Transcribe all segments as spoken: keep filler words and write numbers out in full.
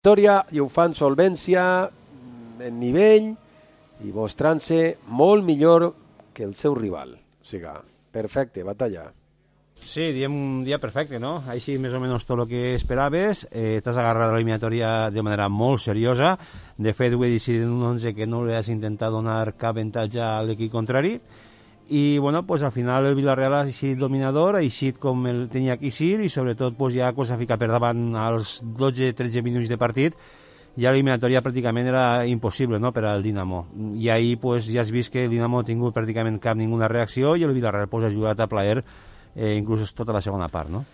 victòria i ho fan solvència, en nivell i mostrant-se molt millor que el seu rival. O sigui, perfecte, Batalla. Sí, diem un dia perfecte, ¿no? Així més o menys tot el que esperaves. Eh, T'has agarrat l'eliminatòria de manera molt seriosa. De fet, ho he decidit en un onze que no li has intentat donar cap avantatge a l'equip contrari. I, bueno, pues al final el Villarreal ha eixit dominador, ha eixit com el tenia que eixir i sobretot pues, ja quan s'ha ficat per davant als dotze tretze minuts de partit, ja l'eliminatòria pràcticament era impossible, no?, per al Dinamo. I ahir pues, ja has vist que el Dinamo ha tingut pràcticament cap ninguna reacció i el Villarreal pues, ha jugat a plaer Eh, inclús tota la segona part, no?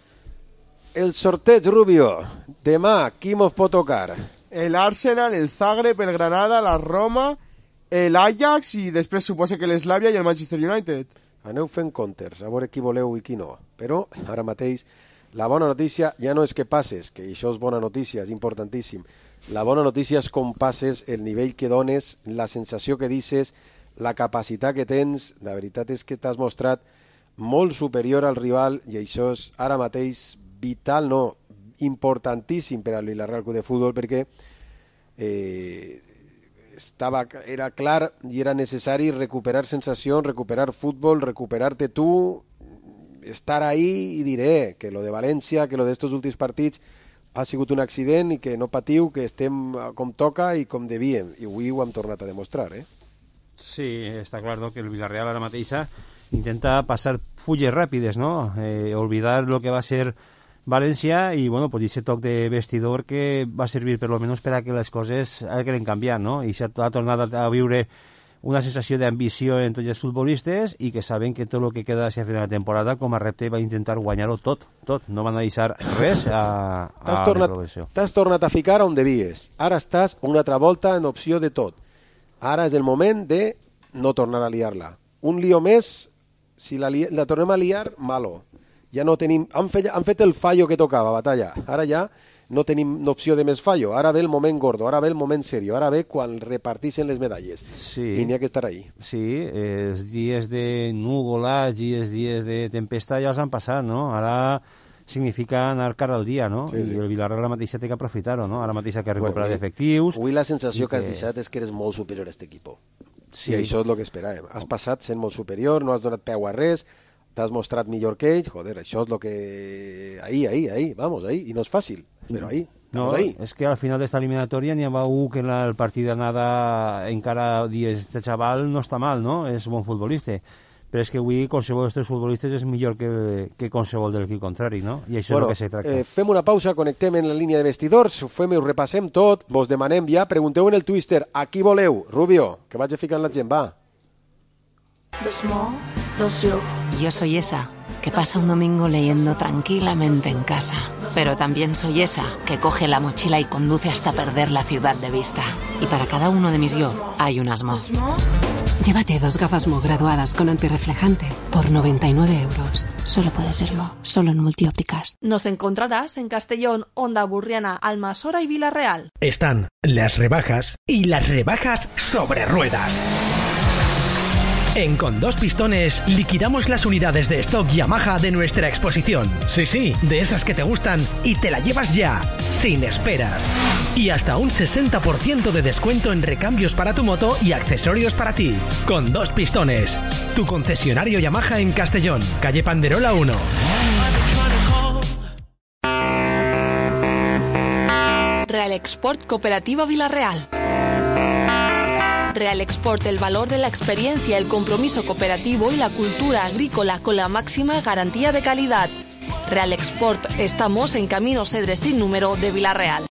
El sorteig, Rubio. Demà, qui mos pot tocar? El Arsenal, el Zagreb, el Granada, la Roma, el Ajax i després suposa que l'Slavia i el Manchester United. Aneu fent comptes, a veure qui voleu i qui no. Però, ara mateix, la bona notícia ja no és que passes, que això és bona notícia, és importantíssim. La bona notícia és com passes, el nivell que dones, la sensació que dices, la capacitat que tens. La veritat és que t'has mostrat molt superior al rival i això és ara mateix vital, no, importantíssim per al Villarreal Club de Futbol perquè eh, estava, era clar i era necessari recuperar sensacions, recuperar futbol, recuperar-te tu, estar ahí i diré que lo de València, que lo d'estos últims partits ha sigut un accident i que no patiu, que estem com toca i com devíem, i avui ho hem tornat a demostrar, eh? Sí, està clar, no?, que el Villarreal ara mateixa intenta passar fulles ràpides, no? Eh, olvidar lo que va ser València i, bueno, pues ese toc de vestidor que va servir per lo menos per a que les coses hagin canviat, no? I s'ha tornat a viure una sensació d'ambició en tots els futbolistes i que saben que tot el que queda hacia final de temporada com a repte va intentar guanyar-ho tot, tot. No van a deixar res a, a t'has tornat, la progressió. T'has tornat a ficar on devies. Ara estàs una altra volta en opció de tot. Ara és el moment de no tornar a liar-la. Un lío més, si la, li la tornem a liar, malo. Ja no tenim... Han fet, han fet el fallo que tocava, Batalla. Ara ja no tenim opció de més fallo. Ara ve el moment gordo, ara ve el moment serio, ara ve quan repartixen les medalles. Sí. I n'hi ha que estar ahí. Sí, els dies de núvolats i els dies de tempesta ja els han passat, no? Ara significa anar cara al dia, no? Sí, sí. I el Villarreal ara mateix té que aprofitar-ho, no? Ara mateix ha que recuperar bueno, d'efectius. Avui la sensació que has deixat és que eres molt superior a aquest equip. Sí. I això és el que esperàvem. Has passat sent molt superior, no has donat peu a res, t'has mostrat millor que ells, joder, això és el que... Ahí, ahí, ahí, vamos, ahí, i no és fàcil, però ahí, no, ahí. És que al final d'esta eliminatòria n'hi ha un que el partit d'anada encara dies, este xaval no està mal, no? És bon futbolista, però és que avui qualsevol dels futbolistes és millor que, que qualsevol de l'equip contrari, no? I això bueno, és el que se tracta. Eh, fem una pausa, connectem en la línia de vestidors, ho fem i ho repassem tot, vos demanem ja, pregunteu en el Twitter a qui voleu, Rubio, que vaig a ficar en la gent, va. Dos mo, dos yo. Yo soy esa que pasa un domingo leyendo tranquilamente en casa, pero también soy esa que coge la mochila y conduce hasta perder la ciudad de vista. Y para cada uno de mis yo hay unas Mo. Llévate dos gafas Mo graduadas con antirreflejante por noventa y nueve euros. Solo puede ser Mo, solo en Multiópticas. Nos encontrarás en Castellón, Onda Burriana, Almasora y Villarreal. Están las rebajas y las rebajas sobre ruedas. En Con Dos Pistones liquidamos las unidades de stock Yamaha de nuestra exposición. Sí, sí, de esas que te gustan y te la llevas ya, sin esperas. Y hasta un sesenta por ciento de descuento en recambios para tu moto y accesorios para ti. Con Dos Pistones, tu concesionario Yamaha en Castellón, calle Panderola uno. Real Export Cooperativa Villarreal. Real Export, el valor de la experiencia, el compromiso cooperativo y la cultura agrícola con la máxima garantía de calidad. Real Export, estamos en Camino Cedres sin número de Villarreal.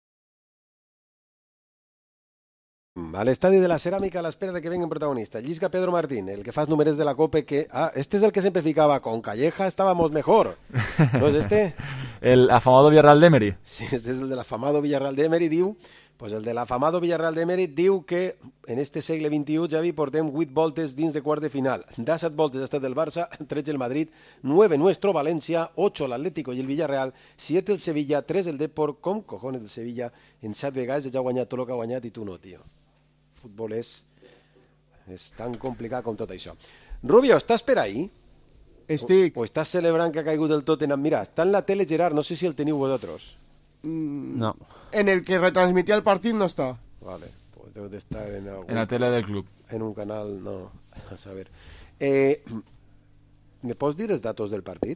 A l'estadi de la Ceràmica a l'espera de que venguen protagonistas. Llisca Pedro Martín, el que fa els números de la Cope, que... Ah, este es el que siempre ficaba con Calleja, estábamos mejor. ¿No es este? El afamado Villarreal de Emery. Sí, este es el del afamado Villarreal de Emery, diu... Pues el de l'afamado Villarreal de Emery diu que en este segle vint-i-u, Javi, portem vuit voltes dins de quart de final. De set voltes ha estat el Barça, tretze el Madrid, nueve nuestro Valencia, ocho l'Atlético i el Villarreal, siete el Sevilla, tres el Depor, com cojones el Sevilla, en set vegades ja ha guanyat tot el que ha guanyat i tu no, tio. Futbol és, és tan complicat com tot això. Rubio, estàs per ahí? Estic. O, o estàs celebrant que ha caigut el Tottenham? Mira, està en la tele, Gerard, no sé si el teniu vosaltres. mm, No. en el que retransmitía el partit no està. Vale, pues debe de estar en algún... En la tele del club. En un canal, no, a saber. Eh, ¿Me pots dir els datos del partit?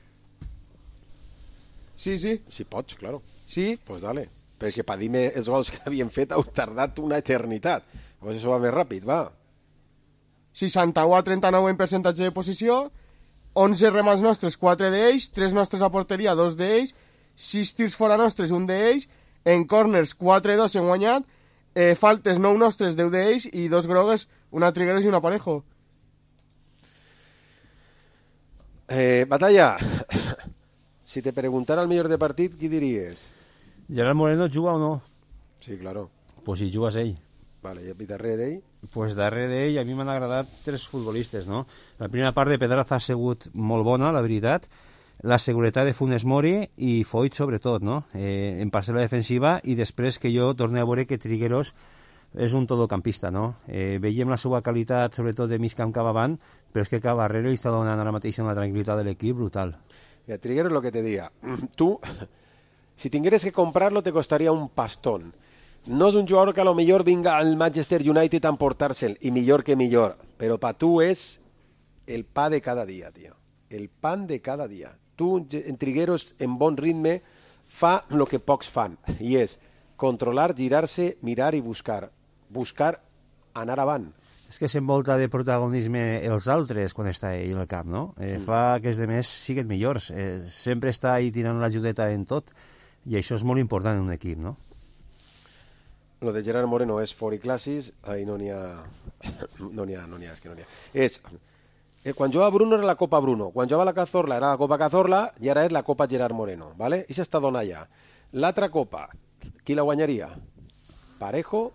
Sí, sí. Si pots, claro. Sí. Pues dale. Perquè per dir-me els gols que havien fet heu tardat una eternitat. Pues això va més ràpid, va. seixanta-u a trenta-nou en percentatge de posició, onze remats nostres, quatre d'ells, tres nostres a porteria, dos d'ells, sis tirs fora nostres, un d'ells, en corners, quatre dos hem guanyat, eh, faltes, nou nostres, deu d'ells, i dos grogues, una Trigueros i una Parejo. Eh, Batalla, si te preguntara el millor de partit, qui diries? Gerard Moreno juga o no? Sí, claro. Pues si jugues ell. Vale, i darrere d'ell? Pues darrere d'ell a mi m'han agradat tres futbolistes, no? La primera part de Pedraza ha sigut molt bona, la veritat. La seguretat de Funes Mori i Foyt, sobretot, no? Eh, en parcel·la defensiva, i després que jo torne a veure que Trigueros és un todocampista, no? Eh, veiem la seva qualitat, sobretot de mig camp cap avant, però és que Cabarrero està donant ara mateix una tranquil·litat de l'equip brutal. Y a Trigueros lo que te diga, tú, si tingueres que comprarlo te costaría un pastón. No és un jugador que a lo millor vinga al Manchester United a emportar-se'l, i millor que millor, però per tu és el pa de cada dia, tio. El pan de cada dia. Tu, en Trigueros, en bon ritme, fa el que pocs fan, i és controlar, girar-se, mirar i buscar. Buscar anar avant. És que s'envolta de protagonisme els altres quan està ell al camp, no? Eh, mm. Fa que els demés siguin millors. Eh, sempre està ahí tirant l'ajudeta en tot, i això és molt important en un equip, no? Lo de Gerard Moreno és foriclassis, ahí no n'hi ha... no n'hi ha, no n'hi ha, és que no n'hi ha. És, eh, quan jugava Bruno era la Copa Bruno, quan jugava la Cazorla era la Copa Cazorla, i ara és la Copa Gerard Moreno, ¿vale? I s'està donant allà. L'altra Copa, qui la guanyaria? Parejo,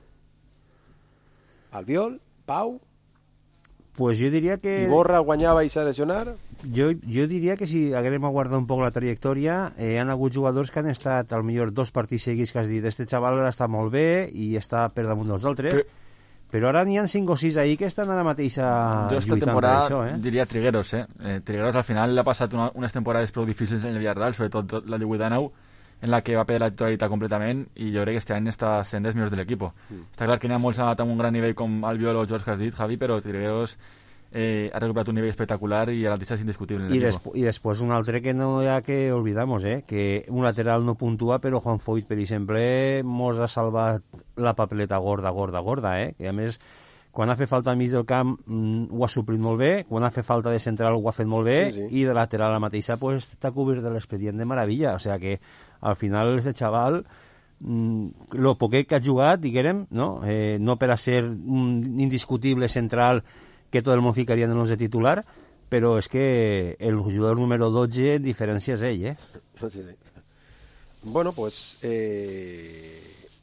Albiol, Pau... Pues jo diria que... I Borra guanyava i s'ha de lesionar? Jo, jo diria que si haguem aguardat un poc la trajectòria, eh, han hagut jugadors que han estat al millor dos partits seguits que has dit, este xaval ara està molt bé i està per damunt dels altres, però, però ara n'hi ha cinc o sis ahí que estan ara mateix jo lluitant per això, eh? Diria Trigueros, eh? eh? Trigueros al final l'ha passat una, unes temporades prou difícils en el Villarreal, sobretot la divuit dinou, en la que va perdre la titularitat completament, i jo crec que este any està sent dels millors de l'equip. Mm. Està clar que n'hi ha molts amb un gran nivell com Albiol o George que has dit, Javi, però Trigueros eh, ha recuperat un nivell espectacular i l'altista és indiscutible en I, l'equip. I després un altre que no hi ha que oblidamos, eh? Que un lateral no puntua, però Juan Foyt, per exemple, mos ha salvat la papeleta gorda, gorda, gorda, eh? Que a més, quan ha fet falta al mig del camp mm, ho ha suplit molt bé, quan ha fet falta de central ho ha fet molt bé, sí, sí. I de lateral la mateixa pues, està cobert de l'expedient de meravella, o sea que al final este xaval mm, lo poquet que ha jugat, diguem, no? Eh, no per a ser un indiscutible central que tot el món ficaria en l'onze titular, però és que el jugador número dotze diferència és ell, eh? Sí, sí. Bueno, pues... Eh...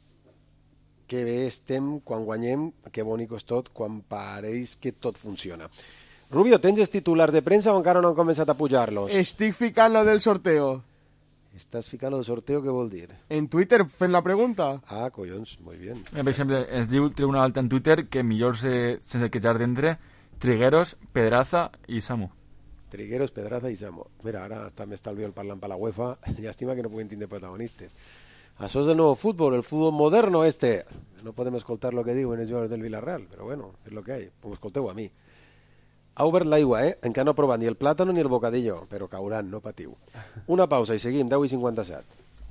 que bé estem quan guanyem, que bonic és tot, quan pareix que tot funciona. Rubio, tens els titulars de premsa o encara no han començat a pujar-los? Estic ficant lo del sorteo. Estàs ficant el sorteo, què vol dir? En Twitter, fent la pregunta. Ah, collons, molt bé. Per exemple, ens diu Tribunal Alta en Twitter que millor se, sense queixar d'entre Trigueros, Pedraza i Samu. Trigueros, Pedraza i Samu. Mira, ara està m'estalvio el parlant per la UEFA. Llàstima que no puguin tindre protagonistes. Això és el nou futbol, el futbol moderno este. No podem escoltar lo que diuen els jugadors del Villarreal, però bueno, és lo que hay. Pues escolteu a mi. Ha obert l'aigua, eh? Encara no ha provat ni el plàtano ni el bocadillo, però cauran, no patiu. Una pausa i seguim, deu i cinquanta-set.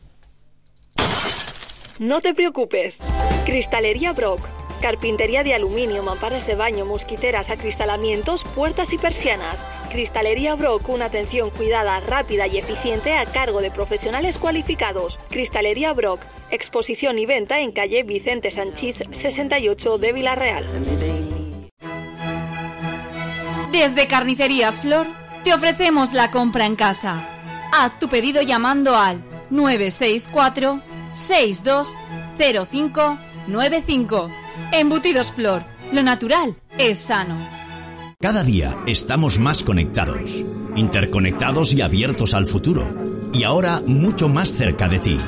No te preocupes. Cristalería Brock. Carpintería de aluminio, mamparas de baño, mosquiteras, acristalamientos, puertas y persianas. Cristalería Brock, una atención cuidada, rápida y eficiente a cargo de profesionales cualificados. Cristalería Brock, exposición y venta en calle Vicente Sanchís sesenta y ocho de Villarreal. Desde Carnicerías Flor te ofrecemos la compra en casa. Haz tu pedido llamando al nueve seis cuatro seis dos cero cinco nueve cinco. Embutidos Flor, lo natural es sano. Cada día estamos más conectados, interconectados y abiertos al futuro. Y ahora mucho más cerca de ti.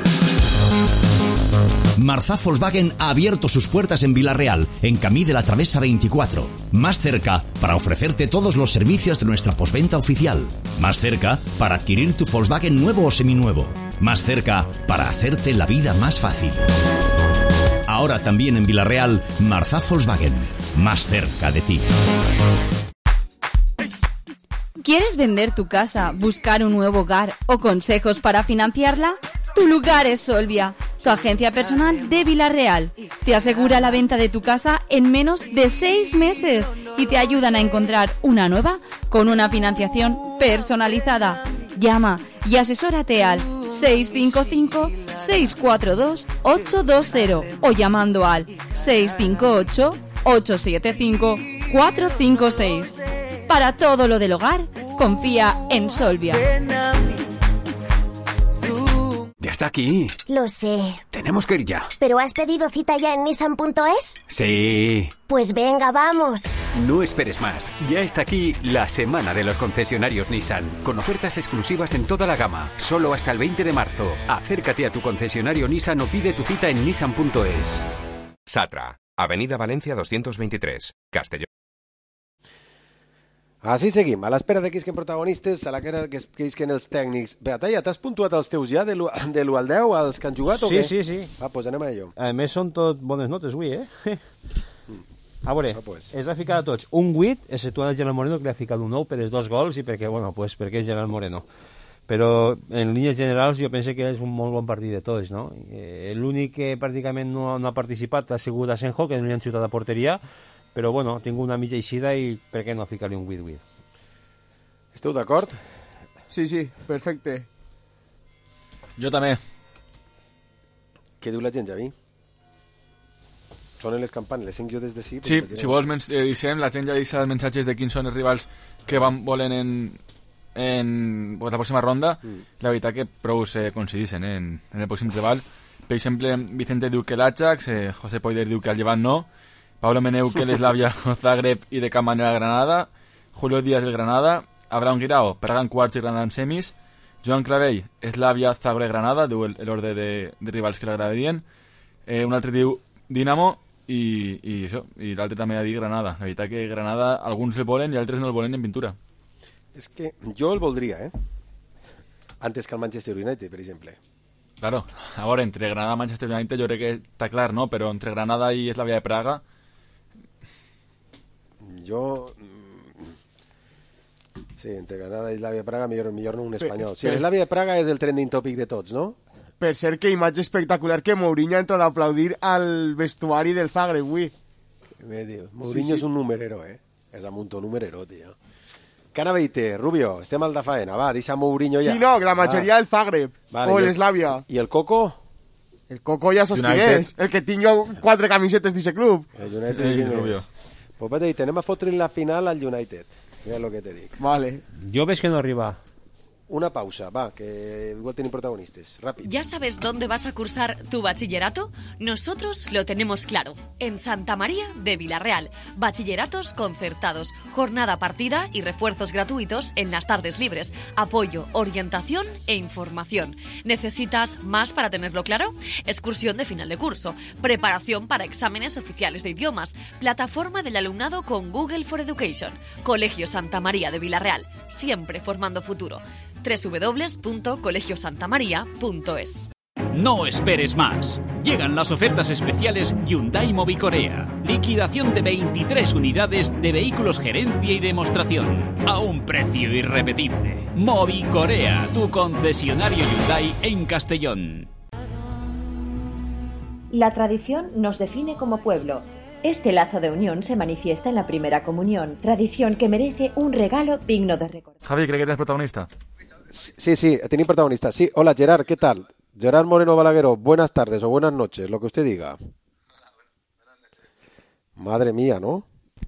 Marzá Volkswagen ha abierto sus puertas en Villarreal, en Camí de la Travesa veinticuatro. Más cerca para ofrecerte todos los servicios de nuestra postventa oficial. Más cerca para adquirir tu Volkswagen nuevo o seminuevo. Más cerca para hacerte la vida más fácil. Ahora también en Villarreal, Marzá Volkswagen. Más cerca de ti. ¿Quieres vender tu casa, buscar un nuevo hogar o consejos para financiarla? Tu lugar es Solvia, tu agencia personal de Villarreal. Te asegura la venta de tu casa en menos de seis meses y te ayudan a encontrar una nueva con una financiación personalizada. Llama y asesórate al seis cinco cinco, seis cuatro dos, ocho dos cero o llamando al seis cinco ocho, ocho siete cinco, cuatro cinco seis. Para todo lo del hogar, confía en Solvia. Ya está aquí. Lo sé. Tenemos que ir ya. ¿Pero has pedido cita ya en Nissan punto es? Sí. Pues venga, vamos. No esperes más. Ya está aquí la semana de los concesionarios Nissan, con ofertas exclusivas en toda la gama, solo hasta el veinte de marzo. Acércate a tu concesionario Nissan o pide tu cita en Nissan punto es. Satra, Avenida Valencia doscientos veintitrés, Castelló. Així seguim, a l'espera de que isquen protagonistes, a la que que isquen els tècnics. Beatalla, t'has puntuat els teus ja de l'u al deu, els que han jugat o sí, què? Sí, sí, sí. Va, doncs anem a allò. A més, són tot bones notes avui, eh? A veure, ah, pues. és a ficar a tots un vuit, exceptuant el Gerard Moreno, que li ha ficat un nou per els dos gols i perquè, bueno, pues, perquè és Gerard Moreno. Però en línies generals jo penso que és un molt bon partit de tots, no? Eh, l'únic que pràcticament no, no ha participat ha sigut Asenjo, que no li han xutat a porteria, però bueno, tinc una mitja eixida i per què no ficar-li un vuit vuit? Esteu d'acord? Sí, sí, perfecte. Jo també. Què diu la gent, Javi? Sonen les campanes, les sent jo des de sí. Sí, si vols mens eh, dissem, la gent ja deixa els mensatges de quins són els rivals que van volen en, en pues, la pròxima ronda. Mm. La veritat que prou se coincideixen eh, en, en el pròxim rival. Per exemple, Vicente diu que l'Ajax, eh, José Poider diu que el Llevant no, Pablo Meneu que l'Eslavia Zagreb i de cap manera Granada, Julio Díaz del Granada, Abraham Guirao, Praga en quarts i Granada en semis, Joan Clavell, Eslavia, Zagreb, Granada, diu l'ordre de, de rivals que l'agradarien, eh, un altre diu Dinamo i, i això, i l'altre també ha dit Granada. La veritat que Granada alguns el volen i altres no el volen en pintura. És que jo el voldria, eh? Antes que el Manchester United, per exemple. Claro, a veure, entre Granada i Manchester United jo crec que està clar, no? Però entre Granada i Eslavia de Praga... Jo... Sí, entre Granada i Eslavia de Praga, millor, millor no un espanyol. Sí, l'Eslavia de Praga és el trending topic de tots, no? Per cert, que imatge espectacular que Mourinho ha entrat a aplaudir al vestuari del Zagreb, avui. Què me dius? Mourinho sí, sí. És un numerero, eh? És un muntó numerero, tio. Canaveite, Rubio, estem al de faena, va, deixa Mourinho ja. Sí, no, que la majoria del Zagreb, vale, o l'Eslavia. I el Coco? El Coco ja saps quin és, el que tinc jo quatre camisetes d'aquest club. El United, sí, Rubio. Pues vete ahí, anem a fotre la final al United. Mira lo que te dic. Vale. Jo veig que no arriba. Una pausa, va, que igual tienen protagonistas. Rápido. ¿Ya sabes dónde vas a cursar tu bachillerato? Nosotros lo tenemos claro. En Santa María de Villarreal. Bachilleratos concertados, jornada partida y refuerzos gratuitos en las tardes libres. Apoyo, orientación e información. ¿Necesitas más para tenerlo claro? Excursión de final de curso. Preparación para exámenes oficiales de idiomas. Plataforma del alumnado con Google for Education. Colegio Santa María de Villarreal. Siempre formando futuro. doble u doble u doble u punto colegio santa maría punto es. No esperes más. Llegan las ofertas especiales Hyundai Mobicorea. Liquidación de veintitrés unidades de vehículos gerencia y demostración. A un precio irrepetible. Mobicorea, tu concesionario Hyundai en Castellón. La tradición nos define como pueblo. Este lazo de unión se manifiesta en la primera comunión, tradición que merece un regalo digno de recordar. Javi, ¿cree que eres protagonista? Sí, sí, tenéis protagonista. Sí, hola Gerard, ¿qué tal? Gerard Moreno Balagueró, buenas tardes o buenas noches, lo que usted diga. Madre mía, ¿no?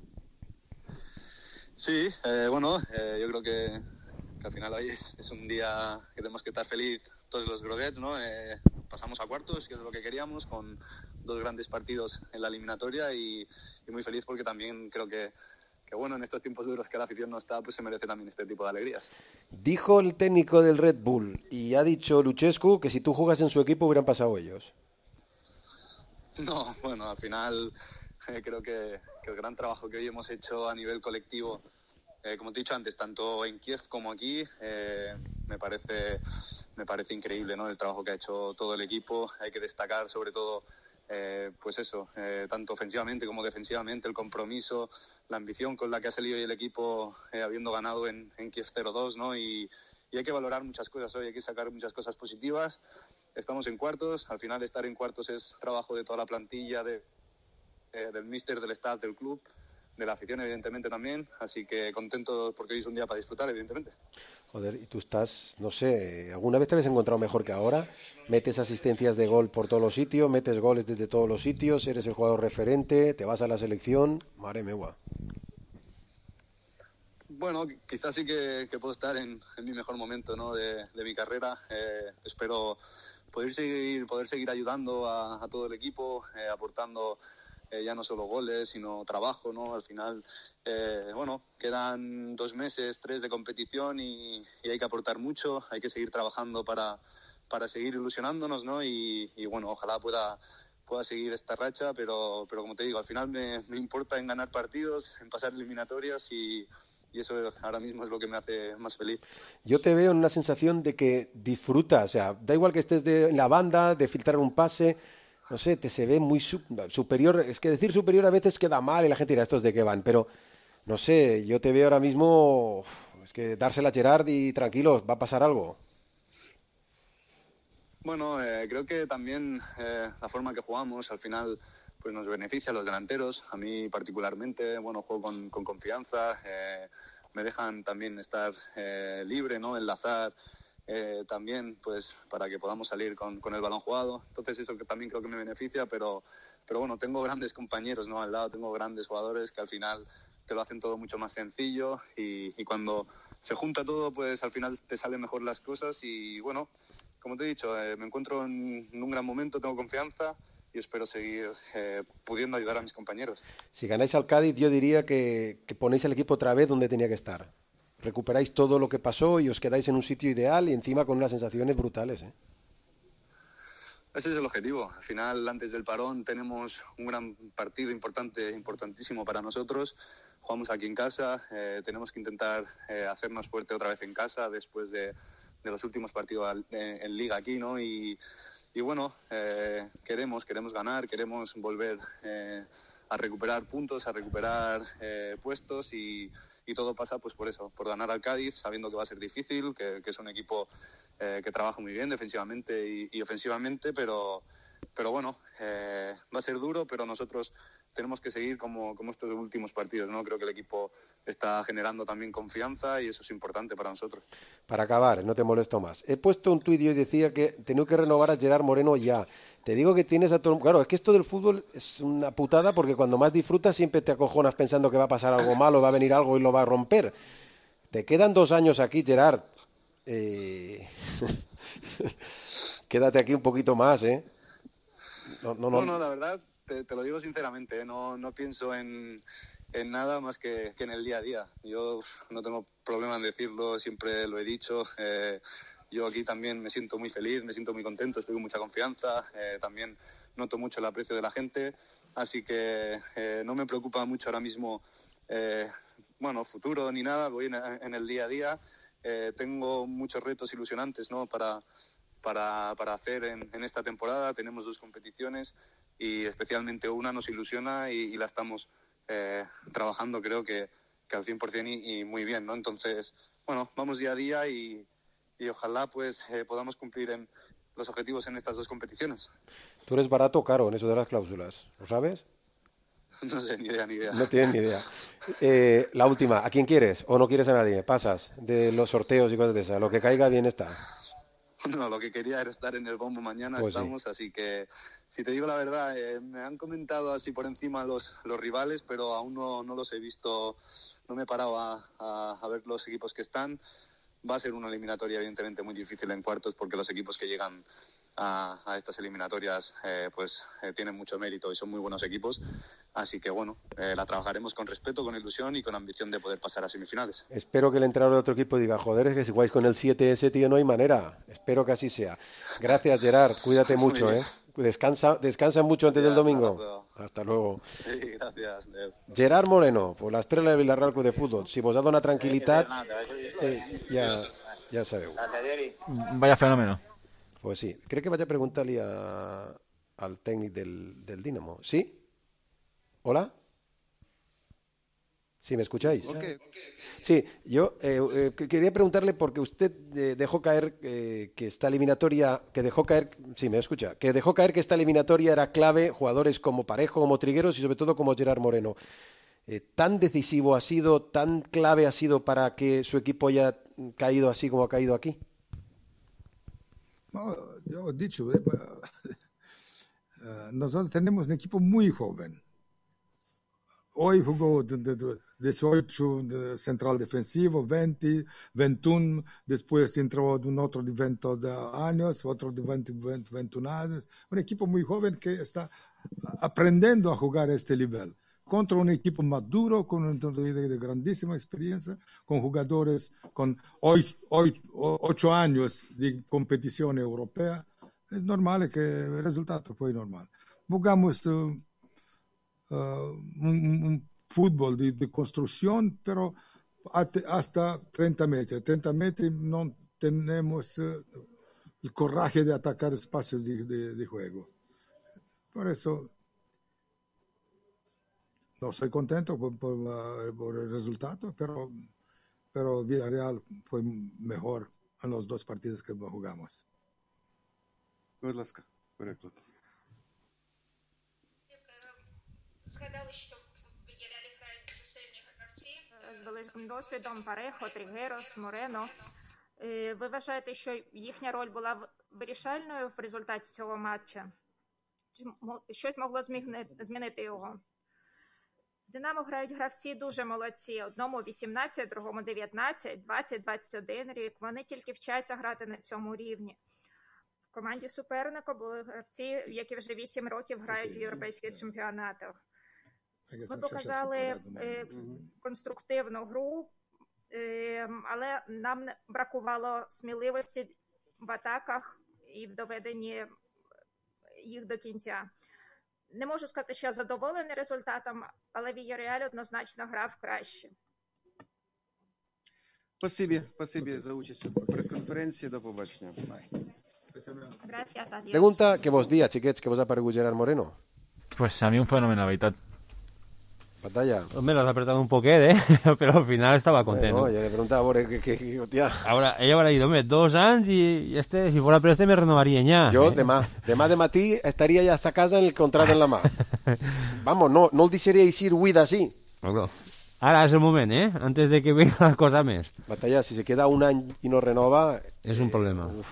Sí, eh, bueno, eh, yo creo que, que al final hoy es, es un día que tenemos que estar feliz todos los groguets, ¿no? Eh, pasamos a cuartos, que es lo que queríamos, con dos grandes partidos en la eliminatoria y, y muy feliz porque también creo que que bueno, en estos tiempos duros que la afición no está, pues se merece también este tipo de alegrías. Dijo el técnico del Red Bull y ha dicho Luchescu que si tú juegas en su equipo hubieran pasado ellos. No, bueno, al final eh, creo que, que el gran trabajo que hoy hemos hecho a nivel colectivo, eh, como te he dicho antes, tanto en Kiev como aquí, eh, me parece, me parece increíble, ¿no? El trabajo que ha hecho todo el equipo. Hay que destacar sobre todo, eh, pues eso, eh, tanto ofensivamente como defensivamente, el compromiso, la ambición con la que ha salido el equipo eh, habiendo ganado en, en Kiev cero dos, ¿no? Y, y hay que valorar muchas cosas hoy, hay que sacar muchas cosas positivas. Estamos en cuartos, al final estar en cuartos es trabajo de toda la plantilla, de, eh, del míster, del staff, del club, de la afición evidentemente también, así que contento porque hoy es un día para disfrutar evidentemente. Joder, y tú estás, no sé, ¿alguna vez te habías encontrado mejor que ahora? Metes asistencias de gol por todos los sitios, metes goles desde todos los sitios, eres el jugador referente, te vas a la selección, madre mía. Bueno, quizás sí que, que puedo estar en, en mi mejor momento, ¿no? de, de mi carrera. Eh, espero poder seguir, poder seguir ayudando a, a todo el equipo, eh, aportando eh, ya no solo goles, sino trabajo, ¿no? Al final, eh, bueno, quedan dos meses, tres de competición y, y hay que aportar mucho, hay que seguir trabajando para, para seguir ilusionándonos, ¿no? Y, y bueno, ojalá pueda... pueda seguir esta racha, pero, pero como te digo, al final me, me importa en ganar partidos, en pasar eliminatorias y, y eso ahora mismo es lo que me hace más feliz. Yo te veo en una sensación de que disfrutas, o sea, da igual que estés de, en la banda, de filtrar un pase, no sé, te se ve muy su, superior, es que decir superior a veces queda mal y la gente dirá, estos de qué van, pero no sé, yo te veo ahora mismo, uf, es que dársela a Gerard y tranquilos, va a pasar algo. Bueno, eh, creo que también eh, la forma que jugamos al final pues nos beneficia a los delanteros. A mí particularmente, bueno, juego con, con confianza, eh, me dejan también estar eh, libre, ¿no? Enlazar eh, también pues para que podamos salir con, con el balón jugado. Entonces eso que también creo que me beneficia, pero, pero bueno, tengo grandes compañeros, ¿no? Al lado tengo grandes jugadores que al final te lo hacen todo mucho más sencillo y, y cuando se junta todo pues al final te salen mejor las cosas y bueno... Como te he dicho, eh, me encuentro en, en un gran momento, tengo confianza y espero seguir eh, pudiendo ayudar a mis compañeros. Si ganáis al Cádiz, yo diría que, que ponéis el equipo otra vez donde tenía que estar. Recuperáis todo lo que pasó y os quedáis en un sitio ideal y encima con unas sensaciones brutales, ¿eh? Ese es el objetivo. Al final, antes del parón, tenemos un gran partido importante, importantísimo para nosotros. Jugamos aquí en casa, eh, tenemos que intentar eh, hacernos fuerte otra vez en casa después de... de los últimos partidos en, en Liga aquí, ¿no? Y, y bueno, eh, queremos, queremos ganar, queremos volver eh, a recuperar puntos, a recuperar eh, puestos y, y todo pasa pues por eso, por ganar al Cádiz, sabiendo que va a ser difícil, que, que es un equipo eh, que trabaja muy bien defensivamente y, y ofensivamente, pero, pero bueno, eh, va a ser duro, pero nosotros tenemos que seguir como, como estos últimos partidos, ¿no? Creo que el equipo está generando también confianza y eso es importante para nosotros. Para acabar, no te molesto más. He puesto un tuit y decía que tengo que renovar a Gerard Moreno ya. Te digo que tienes a todo... Claro, es que esto del fútbol es una putada porque cuando más disfrutas siempre te acojonas pensando que va a pasar algo malo, va a venir algo y lo va a romper. Te quedan dos años aquí, Gerard. Eh... Quédate aquí un poquito más, ¿eh? No, no, no. no la verdad... Te, te lo digo sinceramente, ¿eh? no, no pienso en, en nada más que, que en el día a día. Yo no tengo problema en decirlo, siempre lo he dicho. Eh, yo aquí también me siento muy feliz, me siento muy contento, estoy con mucha confianza. Eh, también noto mucho el aprecio de la gente, así que eh, no me preocupa mucho ahora mismo, eh, bueno, futuro ni nada, voy en, en el día a día. Eh, tengo muchos retos ilusionantes, ¿no? para, para, para hacer en, en esta temporada. Tenemos dos competiciones y especialmente una nos ilusiona y, y la estamos eh, trabajando creo que, que al cien por ciento y, y muy bien, ¿no? Entonces, bueno, vamos día a día y, y ojalá pues eh, podamos cumplir en los objetivos en estas dos competiciones. ¿Tú eres barato o caro en eso de las cláusulas? ¿Lo sabes? No sé, ni idea, ni idea. No tienes ni idea. Eh, la última, ¿a quién quieres o no quieres a nadie? Pasas de los sorteos y cosas de esas. Lo que caiga bien está. No, lo que quería era estar en el bombo mañana, pues estamos, sí. Así que, si te digo la verdad, eh, me han comentado así por encima los, los rivales, pero aún no, no los he visto, no me he parado a, a, a ver los equipos que están. Va a ser una eliminatoria evidentemente muy difícil en cuartos porque los equipos que llegan a, a estas eliminatorias eh, pues eh, tienen mucho mérito y son muy buenos equipos, así que bueno, eh, la trabajaremos con respeto, con ilusión y con ambición de poder pasar a semifinales. Espero que el entrenador de otro equipo diga, joder, es que si jugáis con el siete ese, tío, no hay manera. Espero que así sea. Gracias, Gerard, cuídate mucho, ¿eh? Descansa, descansa mucho antes ya, del domingo. Hasta luego. Sí, gracias. Gerard Moreno, por la estrella de Villarreal Club de Fútbol. Si vos ha dado una tranquilidad, eh, ya... Ja sabeu. Vaya fenómeno. Pues sí. Crec que vaig a preguntar-li a, al tècnic del, del Dinamo. ¿Sí? ¿Hola? ¿Sí, me escucháis? Okay. Sí, yo eh, eh, quería preguntarle porque usted eh, dejó caer eh, que esta eliminatoria, que dejó caer, sí, me escucha, que dejó caer que esta eliminatoria era clave, jugadores como Parejo, como Trigueros y sobre todo como Gerard Moreno. Eh, ¿Tan decisivo ha sido, tan clave ha sido para que su equipo haya caído así como ha caído aquí? No, yo he dicho, eh, uh, nosotros tenemos un equipo muy joven. Hoy jugó de, de, de dieciocho de central defensivo, veinte, veintiuno, después entró un otro de veinte años, otro de veinte, veinte, veintiuno años. Un equipo muy joven que está aprendiendo a jugar a este nivel. Contra un equipo maduro, con un de, de grandísima experiencia, con jugadores con ocho, ocho, ocho años de competición europea. Es normal que el resultado fue normal. Jugamos Uh, Uh, un, un fútbol de, de construcción, pero hasta treinta metros. treinta metros no tenemos uh, el coraje de atacar espacios de, de, de juego. Por eso no soy contento por, por, uh, por el resultado, pero, pero Villarreal fue mejor en los dos partidos que jugamos. Будь ласка, переклад. Згадали, що в Villarreal грають дуже сильні гравці. З великим досвідом Парехо, Трігерос, Морено. Ви вважаєте, що їхня роль була вирішальною в результаті цього матча? Чи щось могло змінити його? В Динамо грають гравці дуже молодці. Одному вісімнадцять, другому дев'ятнадцять, двадцять, двадцять один рік. Вони тільки вчаться грати на цьому рівні. В команді суперника були гравці, які вже вісім років грають в європейських чемпіонатах. Ви показали е, конструктивну гру, е, але нам бракувало сміливості в атаках і в доведенні їх до кінця. Не можу сказати, що я задоволений результатом, але Villarreal однозначно грав краще. Спасибі, спасибі за участь у прес-конференції. До побачення. Gracias, adiós. Pregunta que vos dia, xiquets, que vos ha paregut Gerard Moreno. Pues a mí un fenómeno, la veritat. Batalla. Me lo has apretado un poquet, ¿eh? Pero al final estaba contento. Bueno, yo le preguntaba, bueno, que, que, que, tía. Ahora, ella habrá ido, hombre, dos años y, y este, si fuera por este me renovaría ya. Yo, ¿eh? demà, demà de matí estaria ja hasta casa en el contrato en la mà. Vamos, no, no el deixaria eixir avui d'ací. No, ara és el moment, eh? Antes de que venga la cosa més. Batalla, si se queda un any i no renova... És un problema. Uf.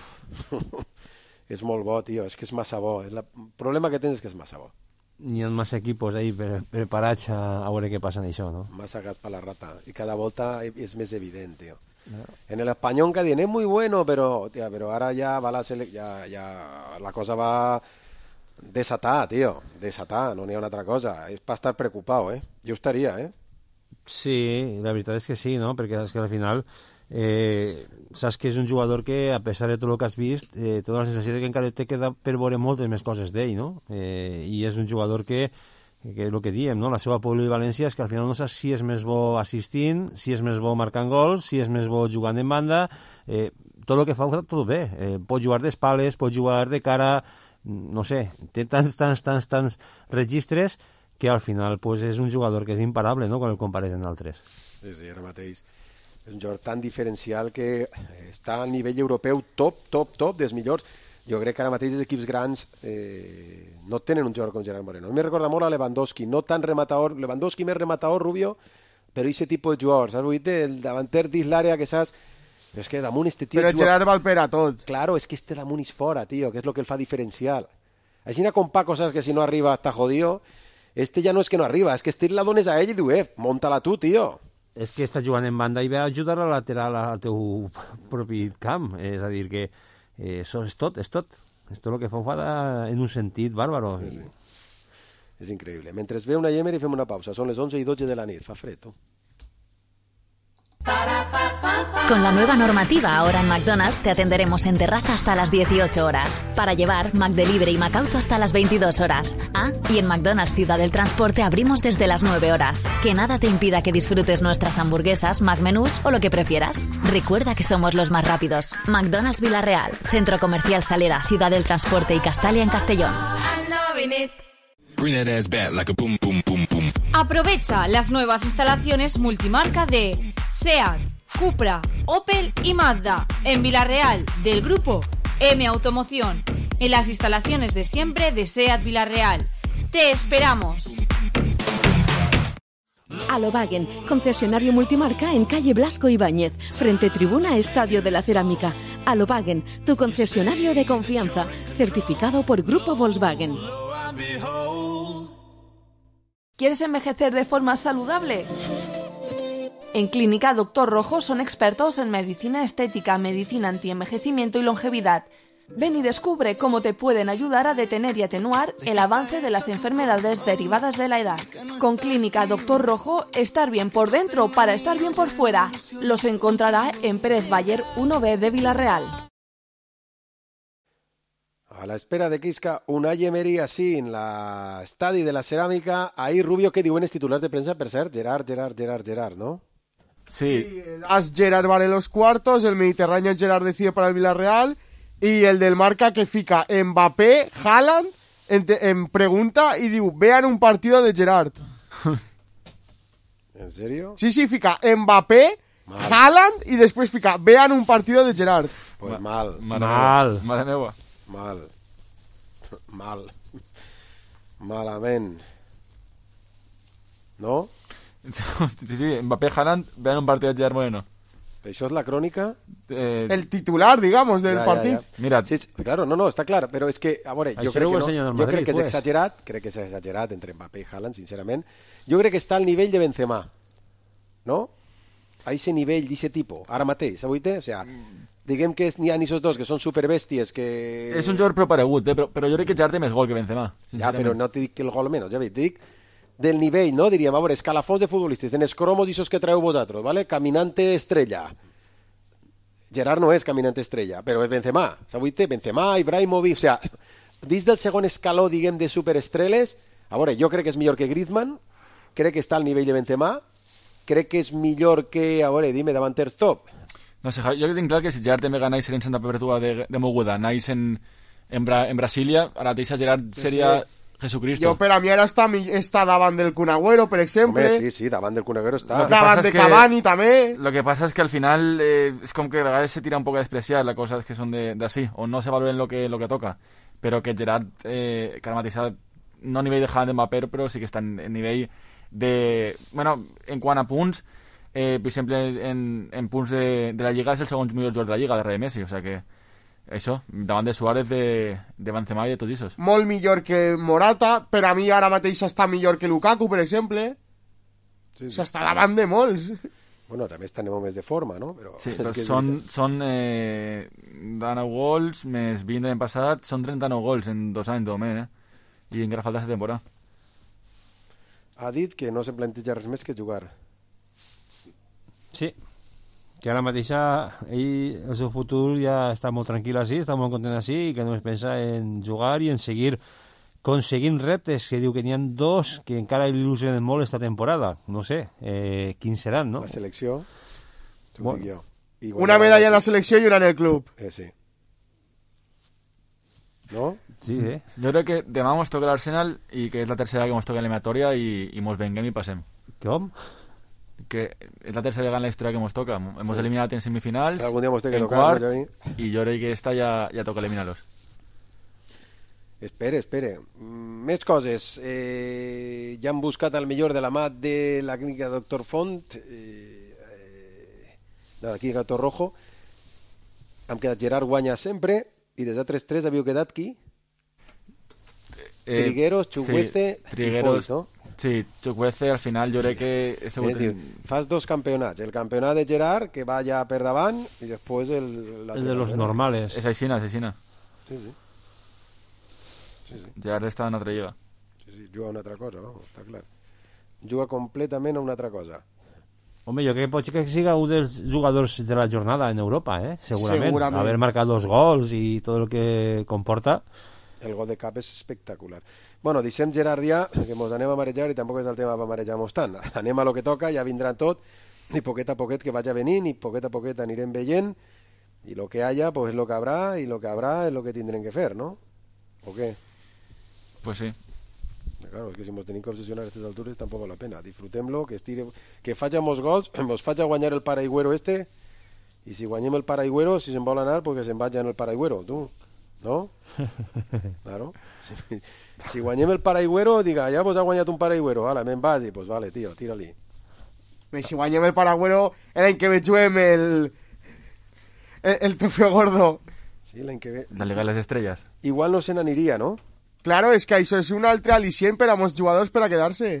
És molt bo, tio, és que és massa bo. El problema que tens és que és massa bo. N'hi ha massa equipos ahí preparats a, a veure què passa en això, no? Massa gas per la rata. I cada volta és més evident, tio. No. En el español que diuen, és muy bueno, però, tia, però ara ja va la sele... ja, ja la cosa va desatar, tio. Desatar, no n'hi ha una altra cosa. És per estar preocupat, eh? Jo estaria, eh? Sí, la veritat és que sí, no? Perquè és que al final eh, saps que és un jugador que, a pesar de tot el que has vist, eh, tota la sensació de que encara te queda per veure moltes més coses d'ell, no? Eh, I és un jugador que, que és el que diem, no? La seva polivalència és que al final no saps si és més bo assistint, si és més bo marcant gols, si és més bo jugant en banda, eh, tot el que fa, tot bé. Eh, pot jugar d'espales, pot jugar de cara, no sé, té tants, tants, tants, tants registres que al final pues, és un jugador que és imparable, no?, quan el compares amb altres. Sí, sí, ara mateix. És un jugador tan diferencial que està a nivell europeu top, top, top, dels millors. Jo crec que ara mateix els equips grans eh, no tenen un jugador com Gerard Moreno. A mi me recorda molt a Lewandowski, no tan rematador, Lewandowski més rematador, Rubio, però aquest tipus de jugador, saps? El davanter dins l'àrea que saps... Però és que damunt este tio... Però Gerard val per a tot. Claro, és que este damunt és fora, tio, que és el que el fa diferencial. Així com Paco, saps que si no arriba està jodido... Este ja no és que no arriba, és que este la dones a ell i diu, eh, monta-la tu, tio. És que està jugant en banda i ve a ajudar a lateral al teu propi camp. És a dir, que eh, això és tot, és tot. És tot el que fa en un sentit bàrbaro. Sí, sí. És increïble. Mentre ve una Yemer i fem una pausa. Són les onze i dotze de la nit. Fa fred, tu. Con la nueva normativa, ahora en McDonald's te atenderemos en terraza hasta las dieciocho horas. Para llevar, McDelivery y McAuto hasta las veintidós horas. Ah, y en McDonald's Ciudad del Transporte abrimos desde las nueve horas. Que nada te impida que disfrutes nuestras hamburguesas, McMenús o lo que prefieras. Recuerda que somos los más rápidos. McDonald's Villarreal, Centro Comercial Salera, Ciudad del Transporte y Castalia en Castellón. Aprovecha las nuevas instalaciones multimarca de SEAT, Cupra, Opel y Mazda en Villarreal del grupo M Automoción, en las instalaciones de siempre de SEAT Villarreal. ¡Te esperamos! Alobagen, concesionario multimarca en calle Blasco Ibáñez, frente tribuna Estadio de la Cerámica. Alobagen, tu concesionario de confianza, certificado por Grupo Volkswagen. ¿Quieres envejecer de forma saludable? En Clínica Doctor Rojo son expertos en medicina estética, medicina antienvejecimiento y longevidad. Ven y descubre cómo te pueden ayudar a detener y atenuar el avance de las enfermedades derivadas de la edad. Con Clínica Doctor Rojo, estar bien por dentro para estar bien por fuera. Los encontrará en Pérez Bayer uno B de Villarreal. A la espera de Quisca, Unai Emery así en la estadi de la Ceràmica. Ahí Rubio, que diuen els titulars de premsa, per cert, Gerard, Gerard, Gerard, Gerard, ¿no? Sí. sí el As Gerard vale los cuartos, el Mediterráneo Gerard decide para el Villarreal y el del Marca que fica Mbappé, Haaland en, te, en pregunta y diu, vean un partido de Gerard. ¿En serio? Sí, sí, fica Mbappé, mal. Haaland y después fica, vean un partido de Gerard. Pues mal. Mal. Madre meva. Mal. Mal. Malament. ¿No? Sí, sí, Mbappé, Haaland, vean un partido de Gerard Moreno. ¿Eso es la crónica? Eh... El titular, digamos, del ja, partit. Ja, ja. Mira, sí, claro, no, no, està clar, però és que, a veure, jo crec que, no, jo crec que és exagerat, crec que és exagerat entre Mbappé i Haaland, sincerament. Jo crec que està al nivell de Benzema, no? A ese nivell, d'aquest tipus, ara mateix, avui té? O sea, diguem que n'hi ha esos dos que són superbèsties que... És un jugador preparegut, eh? però, però jo crec que Gerard té més gol que Benzema. Ja, però no te dic que el gol menys, ja veig, dic del nivell, no? Diríem, a veure, escalafons de futbolistes, en els cromos d'aixòs que traeu vosaltres, ¿vale? Caminante estrella. Gerard no és caminante estrella, però és Benzema, avui té Benzema, Ibrahimovic, o sea, dins del segon escaló, diguem, de superestreles, a veure, jo crec que és millor que Griezmann, crec que està al nivell de Benzema, crec que és millor que, a veure, dime, davanters top. No sé, jo tinc clar que si Gerard també ganais en Santa Perpetua de, de Moguda, anais en, en, Bra, en Brasília, ara mateix Gerard seria sí, sí. Jesucristo. Jo per a mi ara està, està davant del Kun Agüero, per exemple. Home, sí, sí, davant del Kun Agüero està. Davant de Cavani, també. Lo que pasa es que al final eh, es como que a veces se tira un poco a despreciar las cosas que son de, de así, o no se valoren lo que, lo que toca. Pero que Gerard, eh, que ara mateix no a nivell de Haaland de Mbappé, però sí que està en, en nivell de... Bueno, en quant a punts, eh, per exemple, en, en punts de, de la Lliga és el segon millor jugador de la Lliga, darrere de Messi, o sea que... Això, davant de Suárez, de, de Benzema i de tots aquests. Molt millor que Morata, però a mi ara mateix està millor que Lukaku, per exemple. Sí, sí. O sigui, està davant de molts. Bueno, també estan més de forma, no? Però... Sí, però són, són eh, dinou gols, més vint l'any passat, són trenta-nou gols en dos anys, domen, eh? I encara falta aquesta temporada. Ha dit que no se planteja res més que jugar. Sí. Que ara mateixa ell, el seu futur ja està molt tranquil així, està molt content així, i que només pensa en jugar i en seguir aconseguint reptes, que diu que n'hi ha dos que encara il·lusionen molt esta temporada. No sé, eh, quins seran, no? La selecció, t'ho bueno. dic jo. Igual una medalla en la selecció i una en el club. Eh, sí. ¿No? Sí, eh? Jo crec que demà mos toca l'Arsenal i que és la tercera que mos toca l'eliminatòria i, i mos venguem i passem. Com? Que és la tercera vegada en la història que mos toca. Hemos sí. eliminat en semifinals, algun dia mos té que en tocar, quarts, no, i jo crec que esta ja, ja toca eliminar-los. Espere, espere. Més coses. Eh, ja han buscat el millor de la mà de la clínica Doctor Font, eh, eh, de la clínica Doctor Rojo. Hem quedat Gerard guanya sempre, i des de tres tres havíeu quedat qui? Eh, Trigueros, Chukwueze sí, i Foyt, no? Sí, Chukwueze al final jo crec que... És dir, fas dos campionats, el campionat de Gerard, que va ja per davant, i després el... El de los normales. És aixina, és aixina. Sí, sí. sí, sí. Gerard està en altra lliga. Sí, sí, juga a una altra cosa, no? Està clar. Juga completament a una altra cosa. Home, jo crec que pot ser que siga un dels jugadors de la jornada en Europa, eh? Segurament. Segurament. Haver marcat dos gols i tot el que comporta. El gol de cap és espectacular. Bueno, deixem Gerard ja, que mos anem a marejar i tampoc és el tema per marejar-nos tant. Anem a lo que toca, ja vindrà tot, i poquet a poquet que vagi venint, i poquet a poquet anirem veient, i lo que haya, pues es lo que habrá, y lo que habrá es lo que tindrem que fer, ¿no? ¿O qué? Pues sí. Claro, es que si nos tenim que obsesionar a estas alturas tampoc val la pena. Disfrutem-lo, que estire, que faci molts gols, mos faci guanyar el paraigüero este, i si guanyem el paraigüero, si se'n vol anar, pues que se'n vagi en el paraigüero, tu, no? Claro. Si, si guanyem el paraigüero, diga, ja vos ha guanyat un paraigüero, ala, me'n vagi, pues vale, tio, tira-li. Si guanyem el paraigüero, l'any que ve juguem el... el, el trofeo gordo. Sí, l'any que ve... La Liga de les Estrelles. Igual no se n'aniria, no? Claro, és que això és un altre al·licient per a molts jugadors per a quedar-se.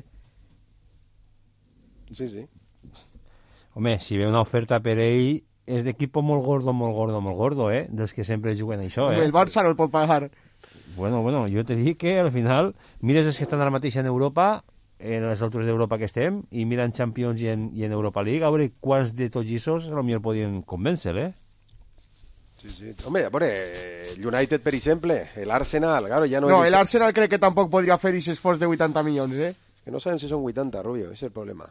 Sí, sí. Home, si ve una oferta per ell, és d'equip molt gordo, molt gordo, molt gordo, eh? Dels que sempre juguen això, eh? El Barça no el pot pagar. Bueno, bueno, jo te dic que al final mires els que estan ara mateix en Europa, en les altres d'Europa que estem, i miren Champions i en, i en Europa League, a veure quants de tots aquests potser podien convèncer, eh? Sí, sí. Home, a veure, el United, per exemple, l'Arsenal, claro, ja no... No, és l'Arsenal crec que tampoc podria fer aquest esforç de vuitanta milions, eh? Que no sabem si són vuitanta, Rubio, és el problema.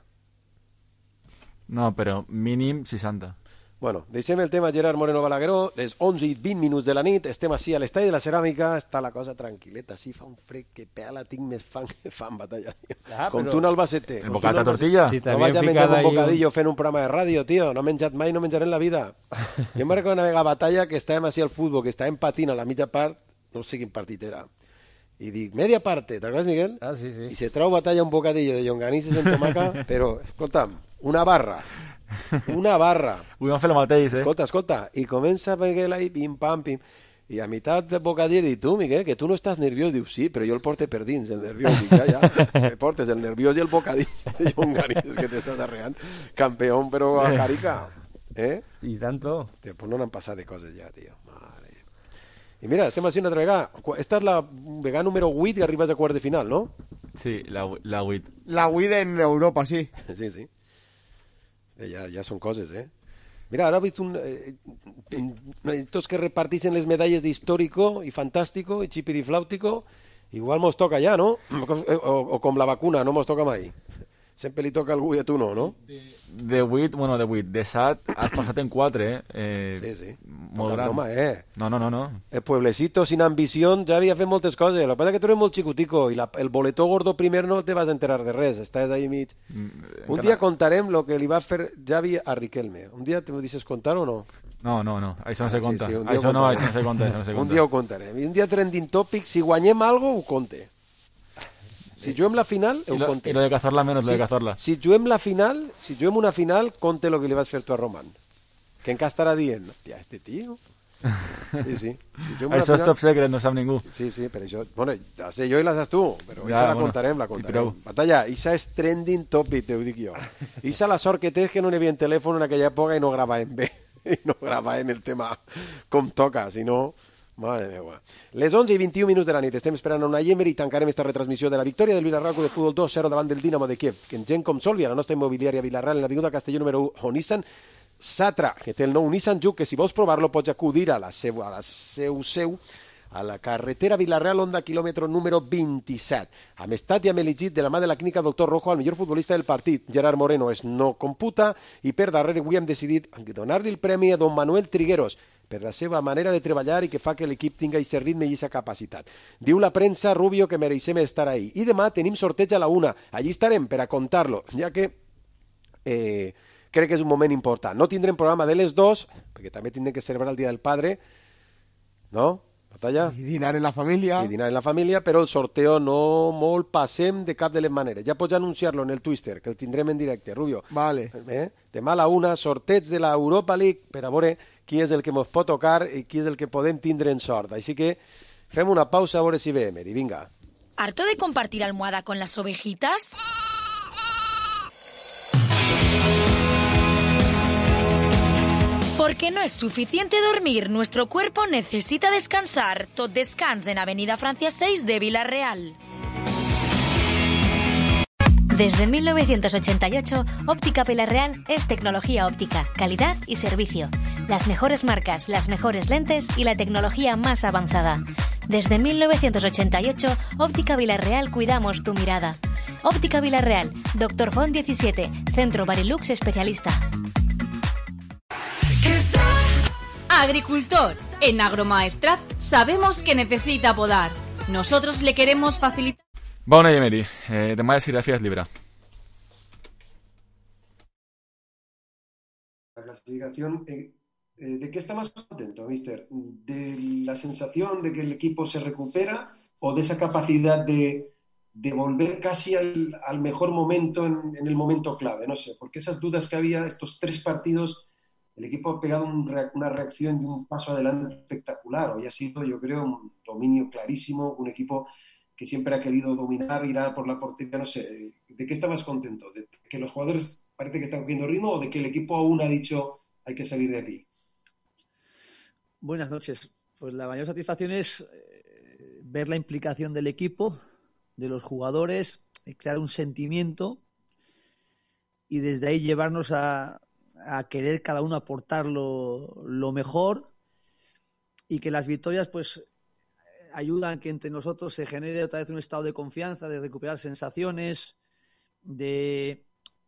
No, però mínim seixanta. Bueno, deixem el tema Gerard Moreno Balagueró, les onze i vint minuts de la nit, estem així a l'estadi de la Ceràmica, està la cosa tranquil·leta, sí, fa un fred que pela, tinc més fan que fan batalla, tio. Ah, com però... tu en Albacete. El bocata tortilla. Si no vaig a menjar un bocadillo un... fent un programa de ràdio, tio, no he menjat mai, no menjaré en la vida. Jo em recordo una vegada a batalla que estàvem així al futbol, que estàvem patint a la mitja part, no sé quin partit era, i dic, media parte, ¿te acuerdas, Miguel? Ah, sí, sí. I se trau batalla un bocadillo de llonganisses en tomaca, però, escolta'm, una barra, una barra. Avui vam fer el mateix, eh? Escolta, escolta, i comença Miguel ahí, pim, pam, pim, i a meitat de bocadillo dic, tu, Miguel, que tu no estàs nerviós, diu, sí, però jo el porte per dins, el nerviós, dic, ja, ja, me portes el nerviós i el bocadillo de llonganisses que t'estàs arreant, campeón, però a carica, eh? I tanto. Tío, pues no n'han passat de coses ja, tio. Mare. I mira, estem així una altra vegada. Esta és la vegada número vuit i arribes a quarts de final, no? Sí, la, la vuit. La vuit en Europa, sí. Sí, sí. Eh, ja, ja són coses, eh? Mira, ara he vist un... Eh, tots que repartixen les medalles d'històrico i fantàstico i xipiriflàutico, igual mos toca ja, no? O, o com la vacuna, no mos toca mai. Sempre li toca a algú i a tu no, no? De vuit, bueno, de vuit. De set has passat en quatre, eh? eh sí, sí. Molt no, gran. Home, eh? No, no, no, no. El pueblecito sin ambición ja havia fet moltes coses. El que passa és que tu eres molt xicutico i la, el boletó gordo primer no te vas a enterar de res. Estàs ahí mig... Mm, un dia contarem lo que li va fer Xavi a Riquelme. Un dia te ho deixes contar o no? No, no, no. Això no se conta. Sí, sí, això, no, això no se conta. Això no se conta. Un dia ho contarem. I un dia trending topic, si guanyem algo, ho conte. Si juguem la final, ho lo, conte. I lo de Cazorla menos, si, lo de Cazorla. Si juguem la final, si juguem una final, conte lo que li vas fer tu a Roman. Que encara estarà dient, hòstia, este tío... Sí, sí. Si això final... és top secret, no sap ningú. Sí, sí, per això... Bueno, ja sé jo i la saps tu, però ja, la bueno, contarem, la contarem. Batalla, Isa és trending topic, te ho dic jo. Isa la sort que té és que no n'hi havia telèfon en aquella època i no gravàvem bé. I no gravàvem el tema com toca, si no... Madre meva. Les onze i vint-i-un minuts de la nit estem esperant una Yemer i tancarem esta retransmissió de la victòria del Villarreal de futbol dos zero davant del Dinamo de Kiev, que en gent com Solvia, la nostra immobiliària Villarreal en l'avinguda Castelló número u, o Nissan Satra, que té el nou Nissan Juke, que si vols provar-lo pots acudir a la seu, a la seu seu a la carretera Villarreal-Onda, quilòmetre número vint-i-set. Amb estat i amb elegit de la mà de la clínica Doctor Rojo al millor futbolista del partit. Gerard Moreno es no computa i per darrere avui hem decidit donar-li el premi a don Manuel Trigueros per la seva manera de treballar i que fa que l'equip tinga aquest ritme i aquesta capacitat. Diu la premsa, Rubio, que mereixem estar ahí. I demà tenim sorteig a la una. Allí estarem per a contar-lo, ja que eh, crec que és un moment important. No tindrem programa de les dos, perquè també tindrem que celebrar el Dia del Padre, no? Batalla. I dinar en la família. I dinar en la família, però el sorteo no molt passem de cap de les maneres. Ja pots anunciar-lo en el Twitter, que el tindrem en directe, Rubio. Vale. Eh? Demà a la una, sorteig de la Europa League, per a veure qui és el que ens pot tocar i qui és el que podem tindre en sort. Així que fem una pausa a veure si ve Emery. Vinga. ¿Harto de compartir almohada con las ovejitas? Porque no es suficiente dormir, nuestro cuerpo necesita descansar. Tot descans en Avenida Francia seis de Villarreal. Desde mil novecientos ochenta y ocho, Óptica Vilarreal es tecnología óptica, calidad y servicio. Las mejores marcas, las mejores lentes y la tecnología más avanzada. Desde mil novecientos ochenta y ocho, Óptica Vilarreal cuidamos tu mirada. Óptica Vilarreal, Doctor Font diecisiete, Centro Barilux especialista. Agricultor, en Agromaestrat sabemos que necesita podar. Nosotros le queremos facilitar... Bona i Emery, eh, demà de serigrafía es llibre. La clasificación, eh, eh, ¿de qué está más contento, mister? ¿De la sensación de que el equipo se recupera o de esa capacidad de, de volver casi al, al mejor momento en, en el momento clave? No sé, porque esas dudas que había, estos tres partidos, el equipo ha pegado un, una reacción y un paso adelante espectacular. Hoy ha sido, yo creo, un dominio clarísimo, un equipo que siempre ha querido dominar, ir a por la portería, no sé. ¿De qué está más contento? ¿De que los jugadores parece que están cogiendo ritmo o de que el equipo aún ha dicho hay que salir de aquí? Buenas noches. Pues la mayor satisfacción es eh, ver la implicación del equipo, de los jugadores, crear un sentimiento y desde ahí llevarnos a, a querer cada uno aportar lo, lo mejor y que las victorias pues ayudan que entre nosotros se genere otra vez un estado de confianza, de recuperar sensaciones, de,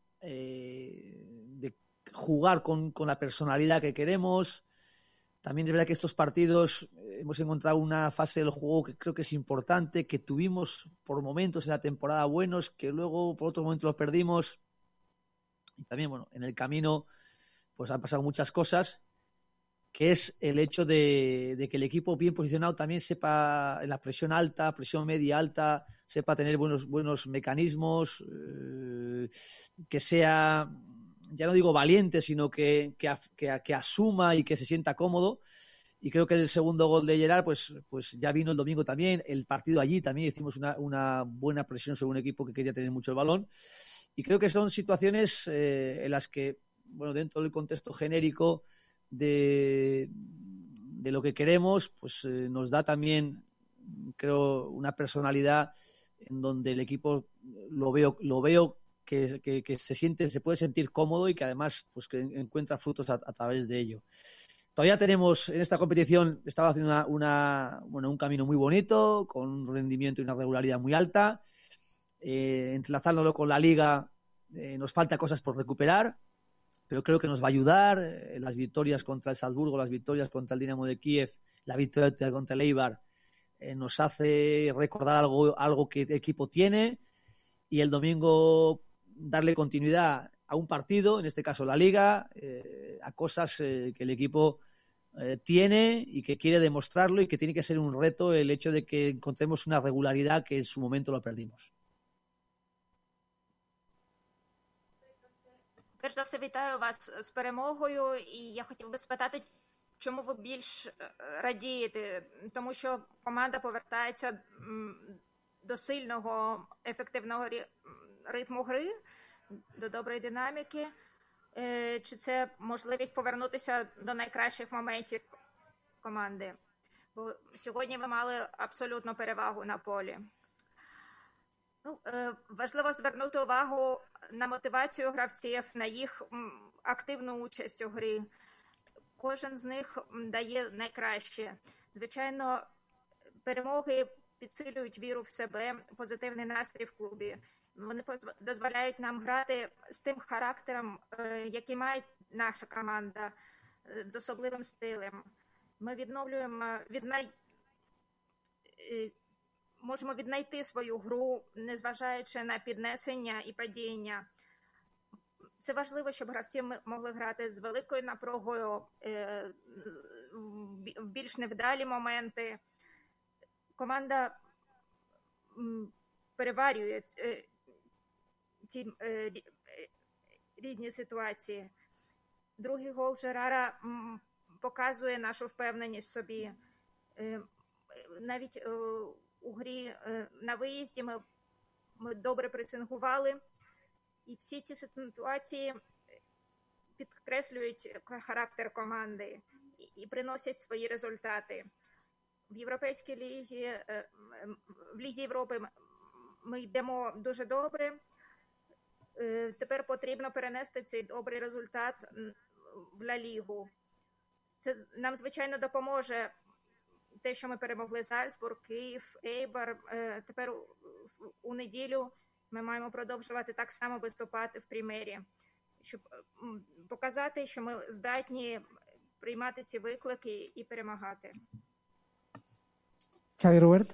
eh, de jugar con, con la personalidad que queremos. También es verdad que estos partidos eh, hemos encontrado una fase del juego que creo que es importante, que tuvimos por momentos en la temporada buenos, que luego por otros momentos los perdimos. Y también, bueno, en el camino pues han pasado muchas cosas, que es el hecho de, de que el equipo bien posicionado también sepa, en la presión alta, presión media alta, sepa tener buenos, buenos mecanismos, eh, que sea, ya no digo valiente, sino que, que, que, que asuma y que se sienta cómodo. Y creo que el segundo gol de Gerard, pues, pues ya vino el domingo también, el partido allí también hicimos una, una buena presión sobre un equipo que quería tener mucho el balón. Y creo que son situaciones eh, en las que, bueno, dentro del contexto genérico De, de lo que queremos, pues eh, nos da también, creo, una personalidad en donde el equipo lo veo, lo veo que, que, que se siente, se puede sentir cómodo y que además pues que encuentra frutos a, a través de ello. Todavía tenemos en esta competición, estaba haciendo una, una, bueno, un camino muy bonito, con un rendimiento y una regularidad muy alta. Eh, entrelazándolo con la Liga, eh, nos falta cosas por recuperar, pero creo que nos va a ayudar eh, las victorias contra el Salzburgo, las victorias contra el Dinamo de Kiev, la victoria contra el Eibar, eh, nos hace recordar algo, algo que el equipo tiene y el domingo darle continuidad a un partido, en este caso la Liga, eh, a cosas eh, que el equipo eh, tiene y que quiere demostrarlo y que tiene que ser un reto el hecho de que encontremos una regularidad que en su momento lo perdimos. Перш за все, вітаю вас з перемогою, і я хотів би спитати, чому ви більш радієте? Тому що команда повертається до сильного, ефективного ритму гри, до доброї динаміки, чи це можливість повернутися до найкращих моментів команди? Бо сьогодні ви мали абсолютну перевагу на полі. Ну, важливо звернути увагу на мотивацію гравців, на їх активну участь у грі. Кожен з них дає найкраще. Звичайно, перемоги підсилюють віру в себе, позитивний настрій в клубі. Вони дозволяють нам грати з тим характером, який має наша команда, з особливим стилем. Ми відновлюємо, віднай... можемо віднайти свою гру, незважаючи на піднесення і падіння. Це важливо, щоб гравці могли грати з великою напругою, в більш невдалі моменти. Команда переварює ці різні ситуації. Другий гол Жерара показує нашу впевненість в собі. Навіть у грі на виїзді ми, ми добре пресингували, і всі ці ситуації підкреслюють характер команди і, і приносять свої результати. В Європейській лізі, в Лізі Європи ми йдемо дуже добре, Тепер потрібно перенести цей добрий результат в Ла Лігу. Це нам, звичайно, допоможе те, що ми перемогли Зальцбург, Київ, Ейбар. Тепер у неділю ми маємо продовжувати так само виступати в Прімері, щоб показати, що ми здатні приймати ці виклики і перемагати. Xavi Robert.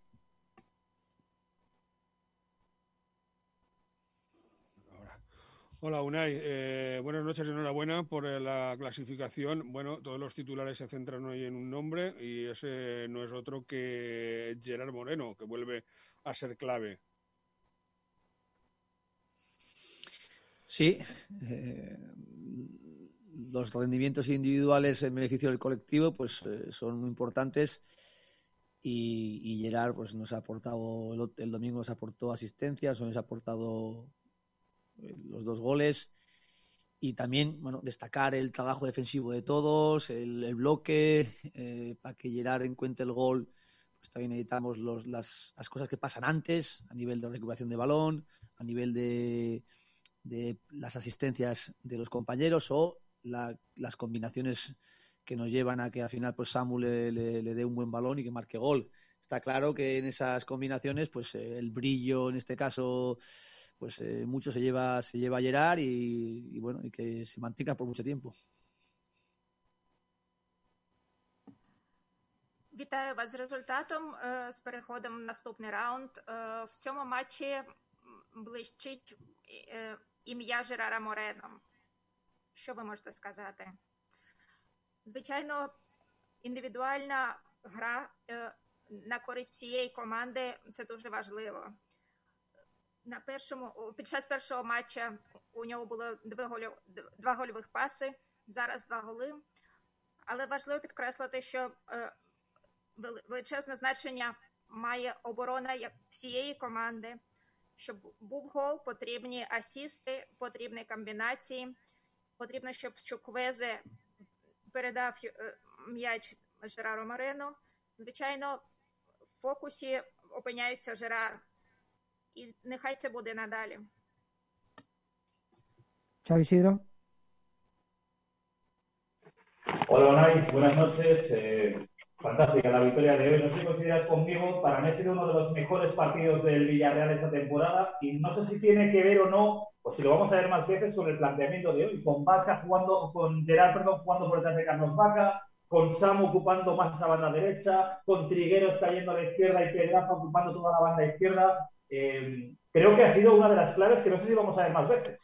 Hola Unai, eh, buenas noches y enhorabuena por la clasificación. Bueno, todos los titulares se centran hoy en un nombre y ese no es otro que Gerard Moreno, que vuelve a ser clave. Sí, eh, los rendimientos individuales en beneficio del colectivo pues eh, son muy importantes y, y Gerard pues nos ha aportado, el, el domingo nos aportó asistencias, nos ha aportado los dos goles y también bueno destacar el trabajo defensivo de todos, el, el bloque, eh, para que Gerard encuentre el gol pues también necesitamos los, las, las cosas que pasan antes a nivel de recuperación de balón, a nivel de, de las asistencias de los compañeros o la, las combinaciones que nos llevan a que al final pues Samu le, le, le dé un buen balón y que marque gol. Está claro que en esas combinaciones pues eh, el brillo en este caso pues eh, mucho se lleva se lleva a Gerard y, y bueno y que se mantenga por mucho tiempo. Вітаю вас з результатом, з переходом в наступний раунд. В цьому матчі блищить ім'я Жерара Морено. Що ви можете сказати? Звичайно, індивідуальна гра на користь всієї команди – це дуже важливо. На першому, під час першого матча у нього було два, голі, два гольових паси, зараз два голи. Але важливо підкреслити, що е, величезне значення має оборона всієї команди. Щоб був гол, потрібні асісти, потрібні комбінації. Потрібно, щоб Чуквезе передав е, м'яч Жерару Морено. Звичайно, в фокусі опиняється Жерар. Y nechaj se bude nadale. Xavi Isidro. Hola, Unai, buenas noches. Eh, fantástica la victoria de hoy. No sé si coincidirás conmigo, para mí ha sido uno de los mejores partidos del Villarreal esta temporada y no sé si tiene que ver o no, o si lo vamos a ver más veces, con el planteamiento de hoy. Con Vaca jugando, con Gerard, perdón, jugando por detrás de Carlos Vaca, con Samu ocupando más esa banda derecha, con Trigueros cayendo a la izquierda y Pedraza ocupando toda la banda izquierda. Eh, creo que ha sido una de las claves que no sé si vamos a ver más veces.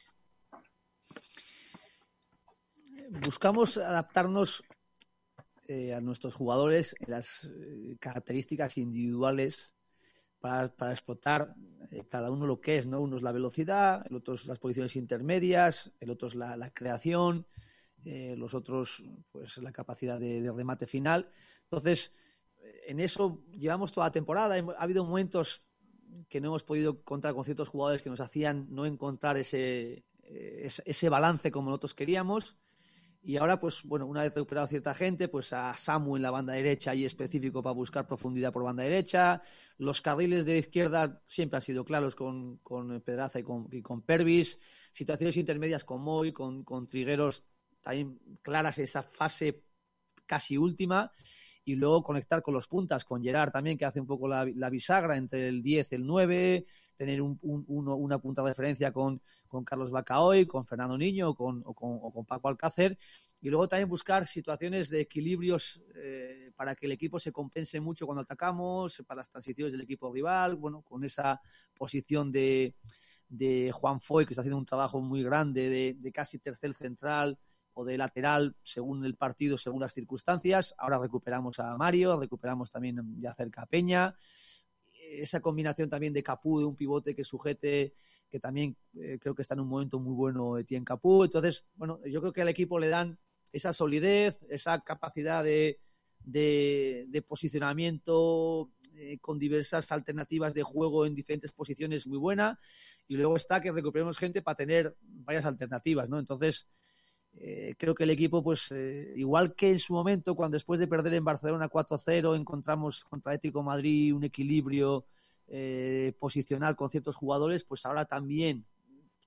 Buscamos adaptarnos eh, a nuestros jugadores en las eh, características individuales para, para explotar eh, cada uno lo que es, ¿no? Uno es la velocidad, el otro es las posiciones intermedias, el otro es la, la creación, eh, los otros pues la capacidad de, de remate final. Entonces, en eso llevamos toda la temporada. Ha habido momentos que no hemos podido contar con ciertos jugadores que nos hacían no encontrar ese, ese, ese balance como nosotros queríamos. Y ahora, pues bueno, una vez recuperado cierta gente, pues a Samu en la banda derecha y específico para buscar profundidad por banda derecha. Los carriles de izquierda siempre han sido claros con, con Pedraza y con, y con Pervis. Situaciones intermedias con Moy, con, con Trigueros, también claras esa fase casi última. Y luego conectar con los puntas, con Gerard también, que hace un poco la, la bisagra entre el diez y el nueve, tener un, un, uno, una punta de referencia con, con Carlos Bacaoy, con Fernando Niño o con, o con, o con Paco Alcácer, y luego también buscar situaciones de equilibrios eh, para que el equipo se compense mucho cuando atacamos, para las transiciones del equipo rival, bueno, con esa posición de, de Juan Foy, que está haciendo un trabajo muy grande de, de casi tercer central, o de lateral según el partido, según las circunstancias. Ahora recuperamos a Mario, recuperamos también ya cerca a Peña. Esa combinación también de Capú, de un pivote que sujete, que también eh, creo que está en un momento muy bueno Etienne Capú. Entonces, bueno, yo creo que al equipo le dan esa solidez, esa capacidad de, de, de posicionamiento eh, con diversas alternativas de juego en diferentes posiciones muy buena. Y luego está que recuperemos gente para tener varias alternativas, ¿no? Entonces, Eh, creo que el equipo, pues eh, igual que en su momento, cuando después de perder en Barcelona cuatro cero, encontramos contra Atlético de Madrid un equilibrio eh, posicional con ciertos jugadores, pues ahora también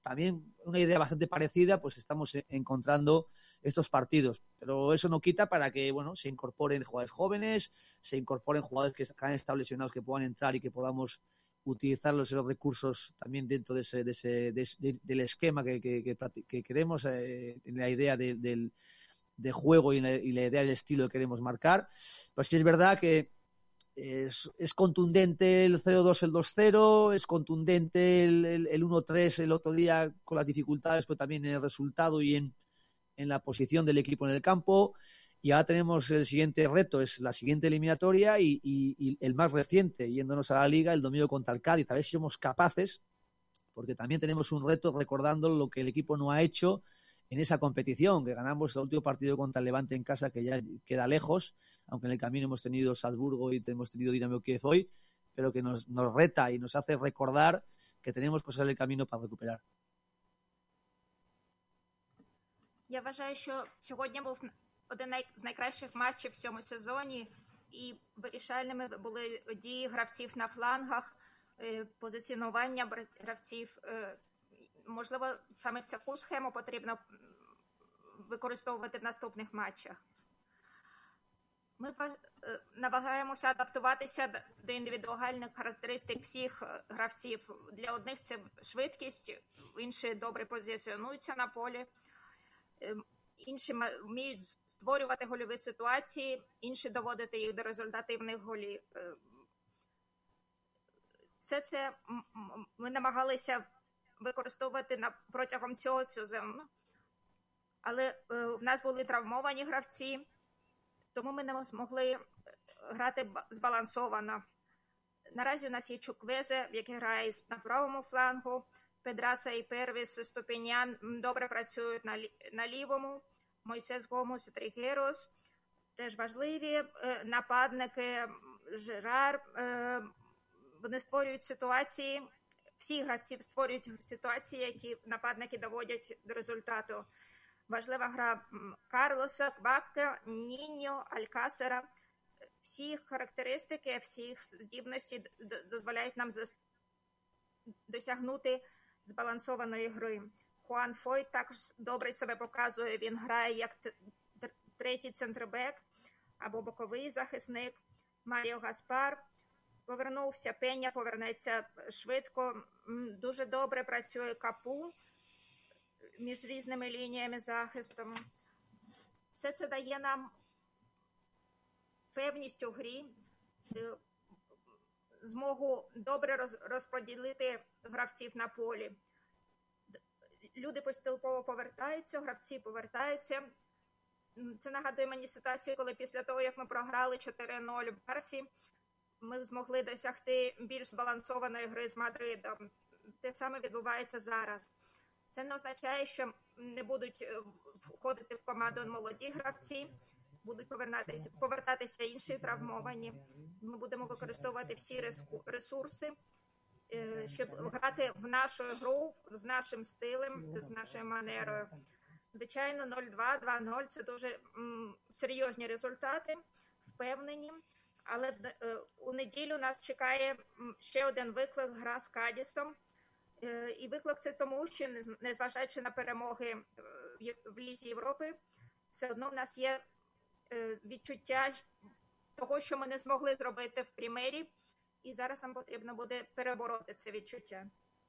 también una idea bastante parecida, pues estamos encontrando estos partidos. Pero eso no quita para que, bueno, se incorporen jugadores jóvenes, se incorporen jugadores que han estado lesionados, que puedan entrar y que podamos utilizar los esos recursos también dentro de ese, de ese, de, de, del esquema que, que, que, que queremos, eh, en la idea de, del, de juego y la, y la idea del estilo que queremos marcar. Pero sí es verdad que es, es contundente el cero dos, el dos cero, es contundente el, el, el uno tres el otro día con las dificultades, pero también en el resultado y en, en la posición del equipo en el campo. Y ahora tenemos el siguiente reto, es la siguiente eliminatoria y, y, y el más reciente, yéndonos a la Liga el domingo contra el Cádiz, a ver si somos capaces, porque también tenemos un reto recordando lo que el equipo no ha hecho en esa competición, que ganamos el último partido contra el Levante en casa, que ya queda lejos, aunque en el camino hemos tenido Salzburgo y hemos tenido Dinamo Kiev hoy, pero que nos, nos reta y nos hace recordar que tenemos cosas en el camino para recuperar. Я вважаю, що сьогодні був один з найкращих матчів в цьому сезоні, і вирішальними були дії гравців на флангах, позиціонування гравців. Можливо, саме таку схему потрібно використовувати в наступних матчах. Ми намагаємося адаптуватися до індивідуальних характеристик всіх гравців. Для одних це швидкість, інші добре позиціонуються на полі, інші вміють створювати гольові ситуації, інші доводити їх до результативних голів. Все це ми намагалися використовувати на, протягом цього сезону. Але е, в нас були травмовані гравці, тому ми не змогли грати збалансовано. Наразі у нас є Чуквезе, який грає на правому флангу, Педраса і Первіс, Ступенян добре працюють на, на лівому, Мойсес Гомус і Тригерос теж важливі е, нападники, Жерар, е, вони створюють ситуації, всі гравці створюють ситуації, які нападники доводять до результату. Важлива гра Карлоса, Квакка, Ніньо, Алькасера. Всі характеристики, всі здібності дозволяють нам досягнути збалансованої гри. Хуан Фойт також добре себе показує. Він грає як третій центрбек або боковий захисник. Маріо Гаспар повернувся, Пеня повернеться швидко. Дуже добре працює Капу між різними лініями захисту. Все це дає нам певність у грі, змогу добре розподілити гравців на полі. Люди поступово повертаються, гравці повертаються. Це нагадує мені ситуацію, коли після того, як ми програли чотири нуль в Барсі, ми змогли досягти більш збалансованої гри з Мадридом. Те саме відбувається зараз. Це не означає, що не будуть входити в команду молоді гравці, будуть повертатися, повертатися інші травмовані. Ми будемо використовувати всі ресурси, щоб грати в нашу гру з нашим стилем, з нашою манерою. Звичайно, нуль два, два нуль – це дуже м, серйозні результати, впевнені. Але у неділю нас чекає ще один виклик – гра з Кадісом. І виклик це тому, що, незважаючи на перемоги в Лізі Європи, все одно в нас є відчуття того, що ми не змогли зробити в Прімері, y зараз нам потрібно буде перебороти це відчуття.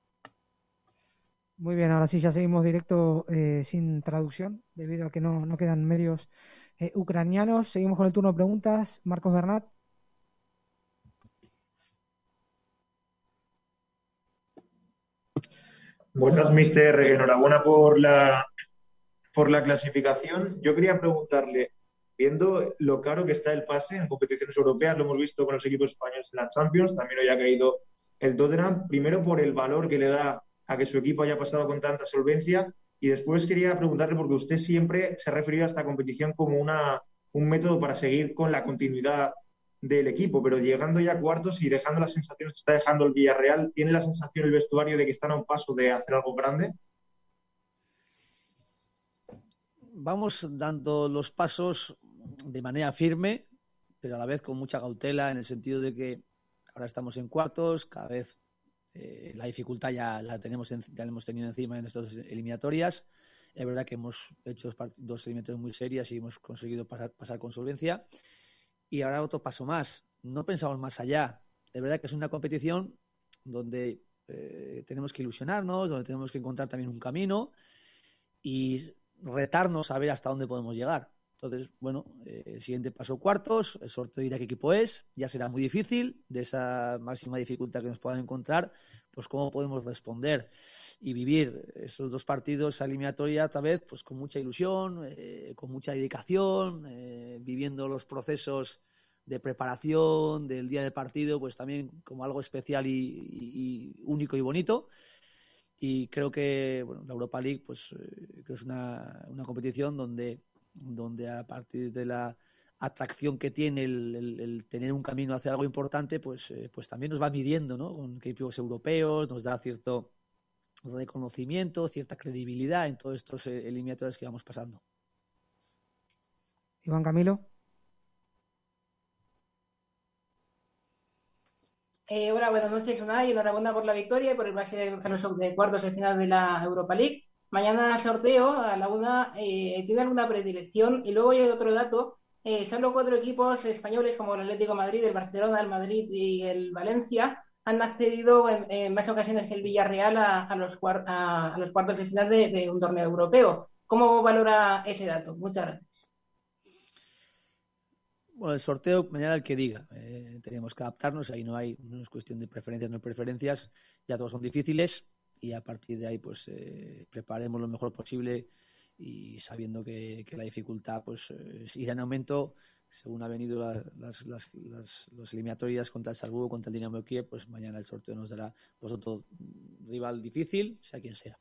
Muy bien, ahora sí, ya seguimos directo eh, sin traducción, debido a que no, no quedan medios eh, ucranianos. Seguimos con el turno de preguntas. Marcos Bernat. Buenas, mister. Enhorabuena por la, por la clasificación. Yo quería preguntarle, viendo lo caro que está el pase en competiciones europeas, lo hemos visto con los equipos españoles en la Champions, también hoy ha caído el Tottenham, primero por el valor que le da a que su equipo haya pasado con tanta solvencia, y después quería preguntarle, porque usted siempre se ha referido a esta competición como una, un método para seguir con la continuidad del equipo, pero llegando ya a cuartos y dejando las sensaciones que está dejando el Villarreal, ¿tiene la sensación el vestuario de que están a un paso de hacer algo grande? Vamos dando los pasos de manera firme, pero a la vez con mucha cautela, en el sentido de que ahora estamos en cuartos, cada vez eh, la dificultad ya la tenemos en, ya la hemos tenido encima en estas eliminatorias. Es verdad que hemos hecho dos, part- dos eliminatorias muy serias y hemos conseguido pasar, pasar con solvencia. Y ahora otro paso más. No pensamos más allá. Es verdad que es una competición donde eh, tenemos que ilusionarnos, donde tenemos que encontrar también un camino y retarnos a ver hasta dónde podemos llegar. Entonces, bueno, eh, el siguiente paso cuartos, el sorteo dirá qué equipo es, ya será muy difícil, de esa máxima dificultad que nos puedan encontrar, pues cómo podemos responder y vivir esos dos partidos, esa eliminatoria otra vez, pues con mucha ilusión, eh, con mucha dedicación, eh, viviendo los procesos de preparación del día del partido, pues también como algo especial y, y, y único y bonito. Y creo que bueno, la Europa League pues eh, creo que es una, una competición donde, donde a partir de la atracción que tiene el, el, el tener un camino hacia algo importante, pues, eh, pues también nos va midiendo, ¿no? Con equipos europeos, nos da cierto reconocimiento, cierta credibilidad en todos estos eh, eliminatorios que vamos pasando. Iván Camilo. Eh, hola, buenas noches, Unai. Enhorabuena por la victoria y por el pase a los de cuartos de final de la Europa League. Mañana sorteo a la una. Eh, ¿Tiene alguna predilección? Y luego hay otro dato. Eh, solo cuatro equipos españoles como el Atlético de Madrid, el Barcelona, el Madrid y el Valencia han accedido en, en más ocasiones que el Villarreal a, a, los, cuart a, a los cuartos de final de, de un torneo europeo. ¿Cómo valora ese dato? Muchas gracias. Bueno, el sorteo, mañana el que diga. Eh, tenemos que adaptarnos, ahí no hay, no es cuestión de preferencias, no preferencias, ya todos son difíciles y a partir de ahí pues eh, preparemos lo mejor posible y sabiendo que, que la dificultad pues eh, irá en aumento según ha venido la, las, las, las, las eliminatorias contra el Salzburgo, contra el Dinamo de Kiev, pues mañana el sorteo nos dará pues otro rival difícil, sea quien sea.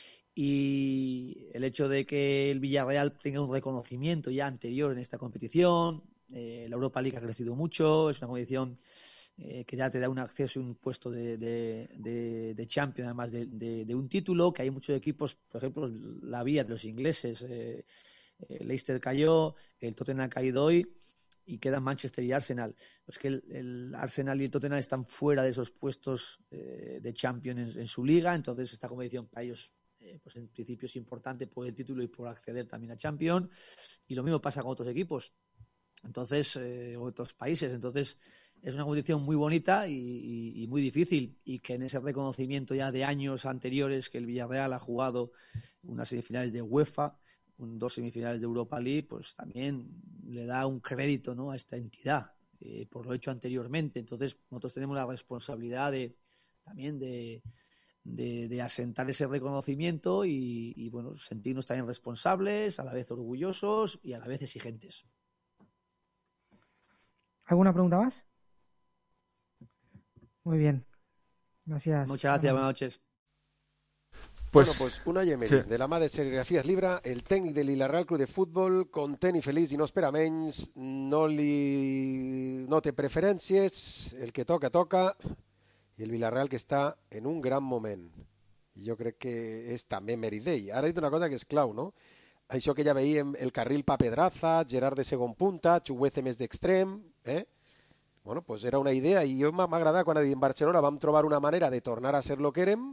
Y el hecho de que el Villarreal tenga un reconocimiento ya anterior en esta competición, eh, la Europa League ha crecido mucho, es una competición eh, que ya te da un acceso y un puesto de, de, de, de champion, además de, de, de un título, que hay muchos equipos, por ejemplo, la vía de los ingleses, eh, eh, Leicester cayó, el Tottenham ha caído hoy, y quedan Manchester y Arsenal. Es que el, el Arsenal y el Tottenham están fuera de esos puestos eh, de Champions en, en su liga, entonces esta competición para ellos eh, pues en principio es importante por el título y por acceder también a Champions, y lo mismo pasa con otros equipos, entonces eh, otros países, entonces es una competición muy bonita y, y, y muy difícil, y que en ese reconocimiento ya de años anteriores que el Villarreal ha jugado unas semifinales de UEFA, dos semifinales de Europa League, pues también le da un crédito, ¿no?, a esta entidad eh, por lo hecho anteriormente. Entonces nosotros tenemos la responsabilidad de también de, de, de asentar ese reconocimiento y, y bueno, sentirnos también responsables, a la vez orgullosos y a la vez exigentes. ¿Alguna pregunta más? Muy bien. Gracias. Muchas gracias, buenas noches. Pues, bueno, pues una Emery, sí. de la mà de Serigrafies Libra, el tècnic de l'Ila-Real Club de Futbol, content i feliç i no espera menys, no li no té preferències, el que toca, toca, i el Villarreal que està en un gran moment. I jo crec que és també mèrit d'ell. Ara he dit una cosa que és clau, no? Això que ja veiem, el carril pa Pedraza, Gerard de segon punta, Chuguece més d'extrem, eh? Bueno, pues era una idea i jo m'ha agradat quan ha dit en Barcelona vam trobar una manera de tornar a ser lo que érem,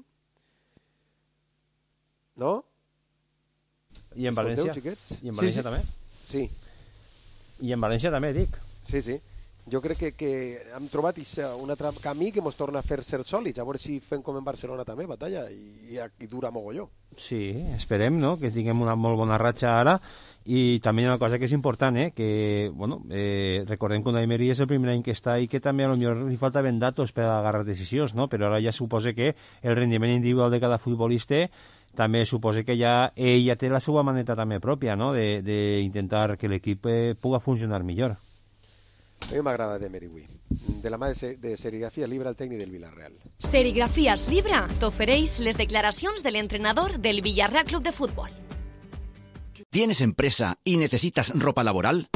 no? I en València? I en València sí, sí. també? Sí. I en València també, dic. Sí, sí. Jo crec que, que hem trobat un altre camí que ens torna a fer ser sòlids, a veure si fem com en Barcelona també, batalla, i, i dura mogolló. Sí, esperem, no?, que tinguem una molt bona ratxa ara, i també hi ha una cosa que és important, eh?, que, bueno, eh, recordem que Unai Emery és el primer any que està i que també a lo millor li faltaven datos per agarrar decisions, no?, però ara ja suposa que el rendiment individual de cada futbolista també suposa que ja ell ja té la seva maneta també pròpia, no?, d'intentar que l'equip eh, pugui funcionar millor. A mi m'agrada d'Emery avui. De la mà de, de Serigrafías Libra, el tècnic del Villarreal. Serigrafías Libra t'ofereix les declaracions de l'entrenador del Villarreal Club de Fútbol. ¿Tienes empresa y necesitas ropa laboral?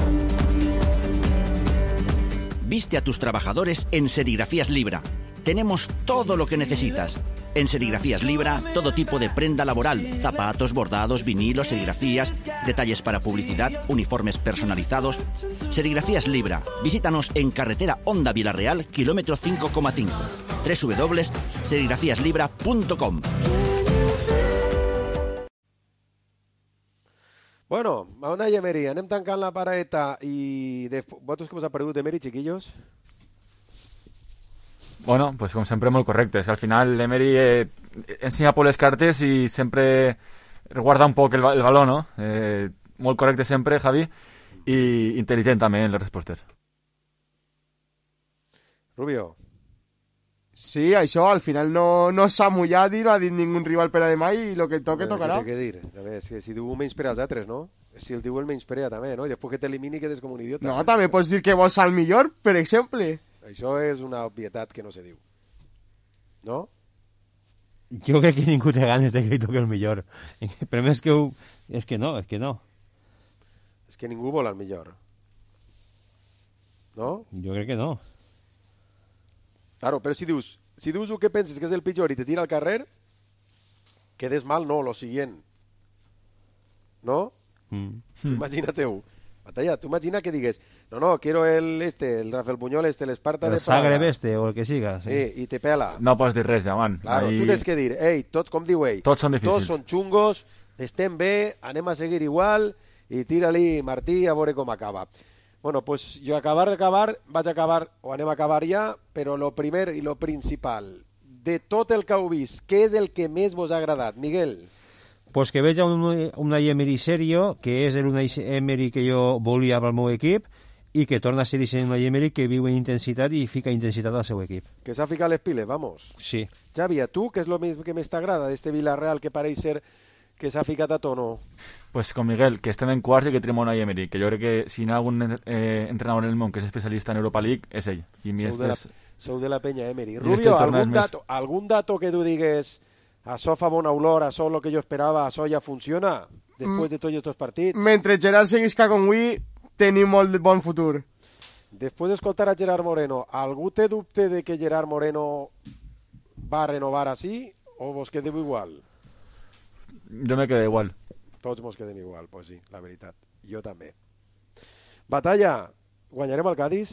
Viste a tus trabajadores en Serigrafías Libra. Tenemos todo lo que necesitas. En Serigrafías Libra, todo tipo de prenda laboral, zapatos, bordados, vinilos, serigrafías, detalles para publicidad, uniformes personalizados. Serigrafías Libra. Visítanos en carretera Honda Villarreal, kilómetro cinco coma cinco. doble u doble u doble u punt serigrafías libra punt com. Bueno, a Unai Emery, anem tancant la paraeta i... De... Vosaltres com us ha paregut Emery, chiquillos? Bueno, pues com sempre molt correctes. Al final l'Emery eh, ensenya por les cartes i sempre guarda un poc el, el baló, no? Eh, molt correcte sempre, Javi, i intel·ligent també en les respostes. Rubio. Sí, això, al final no, no s'ha mullat i no ha dit ningú rival per a demà i el que toque Bueno, tocarà. Què té que dir? A veure, si, si diu un menysprea als altres, no? Si el diu el menysprea també, no? I després que t'elimini quedes com un idiota. No, també pots dir que vols al millor, per exemple. Això és una obvietat que no se diu. No? Jo crec que ningú té ganes de que li toqui el millor. Però més que ho... És que no, és que no. És que ningú vol el millor. No? Jo crec que no. Claro, però si dius, si dius el que penses que és el pitjor i te tira al carrer, quedes mal, no, lo siguiente. ¿No? Mm. Imagínate-ho. Batalla, tu imagina que digues, no, no, quiero el este, el Rafael Buñol este, el Esparta el de Praga. El Zagreb este, o el que siga. Sí. Sí, i te pela. No pots dir res, ja, man. Claro, Ahí... tu tens que dir, ei, tots, com diu ell, tots són difícils. Tots són xungos, estem bé, anem a seguir igual, i tira-li, Martí, a veure com acaba. Bueno, pues jo acabar d'acabar, vaig a acabar, o anem a acabar ja, però lo primer i lo principal, de tot el que heu vist, què és el que més vos ha agradat? Miguel? Pues que veig un Unai Emery serio, que és el Unai Emery que jo volia pel meu equip, i que torna a ser el Unai Emery que viu en intensitat i fica intensitat al seu equip. Que s'ha ficat les piles, vamos. Sí. Xavi, a tu, què és el que més t'agrada d'este Villarreal que pareix ser que s'ha ficat a tono? Pues con Miguel, que estem en quarts i que tenim Unai Emery, que jo crec que si hi ha algun eh, entrenador en el món que és especialista en Europa League, és ell. I mi sou, de la, és... sou de la penya Emery. Rubio, algun dato, algun dato que tu digues, això fa bona olor, això és el que jo esperava, això ja funciona, després mm. de tots aquests partits? Mentre Gerard seguisca com avui, tenim molt bon futur. Després d'escoltar a Gerard Moreno, algú té dubte de que Gerard Moreno va renovar així o vos quedeu igual? Jo me quedé igual. Tots mos quedem igual, pues sí, la veritat. Jo també. Batalla, guanyarem el Cádiz?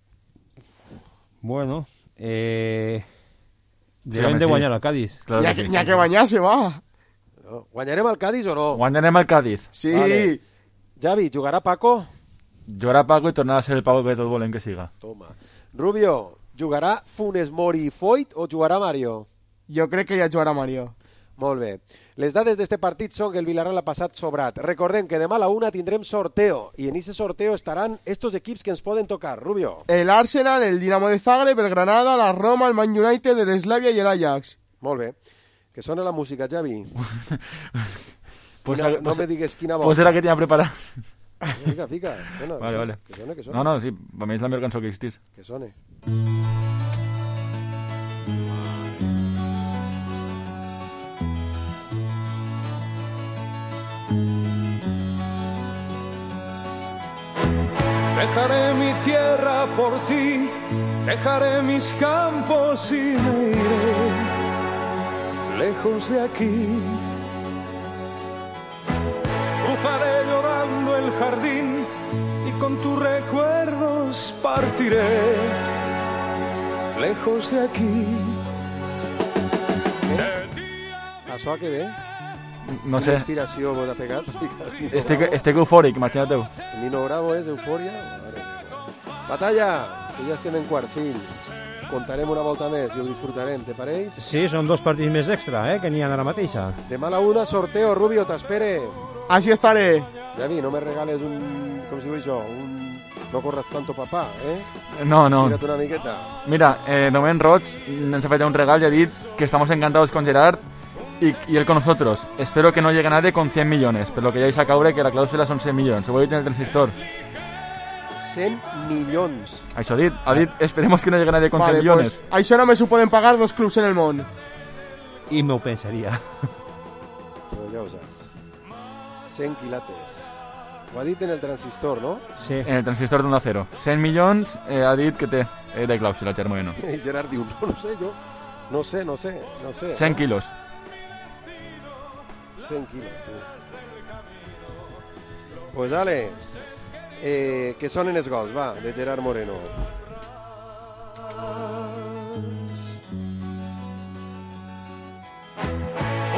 Bueno, eh... devem de guanyar el Cádiz. Claro que, que, sí. que guanyar-se, va. No. Guanyarem el Cádiz o no? Guanyarem el Cádiz. Sí. Vale. Javi, jugarà Paco? Jugarà Paco i tornarà a ser el Paco que tots volem que siga. Toma. Rubio, jugarà Funes Mori i Foyt o jugarà Mario? Jo crec que ja jugarà Mario. Molt bé. Les dades d'este partit són que el Villarreal ha passat sobrat. Recordem que demà a la una tindrem sorteo i en aquest sorteo estaran estos equips que ens poden tocar. Rubio. El Arsenal, el Dinamo de Zagreb, el Granada, la Roma, el Man United, el Slavia i el Ajax. Molt bé. Que sona la música, Javi. pues quina, a, no pues, me digues quina voz. Pues era que tenia preparat. Fica, fica. Sona, vale, que vale. Que sone, que sone. No, no, sí, per mi és la millor cançó que existís. Que sone. Dejaré mi tierra por ti, dejaré mis campos y me iré lejos de aquí. Cruzaré llorando el jardín y con tus recuerdos partiré lejos de aquí. Això que ve? No sé. Quina inspiració vos ha pegat? Estic, estic eufòric, imagina't-ho. Nino Bravo és eufòria? Batalla, que ja estem en quarts, fill. Contarem una volta més i ho disfrutarem, te pareix? Sí, són dos partits més extra, eh, que n'hi ha ara mateixa. Demà a la una, sorteo, Rubio, t'espere. Així estaré. Javi, no me regales un... com si diu això? Un... No corres tanto, papà, eh? No, no. Mira't una miqueta. Mira, eh, Domen Roig ens ha fet un regal y ha dit que estamos encantados con Gerard y, y él con nosotros. Espero que no llegue nadie con cien millones, pero lo que ya vais a caure que la cláusula son cent milions. Se voy a ir en el transistor. cent milions. Això ha dit, ha dit, esperemos que no llegue nadie con vale, cien millones. Pues, això no me s'ho poden pagar dos clubs en el món. I m'ho pensaria. Però ja ho saps. cent quilates. Ho ha dit en el transistor, no? Sí. En el transistor d'un acero. cent milions eh, ha dit que té eh, de clàusula, Gerard Moreno. I Gerard diu, no, no sé, jo... No sé, no sé, no sé. cent quilos. cent quilos, tu. Pues ale, eh, que sonen els gols, va, de Gerard Moreno.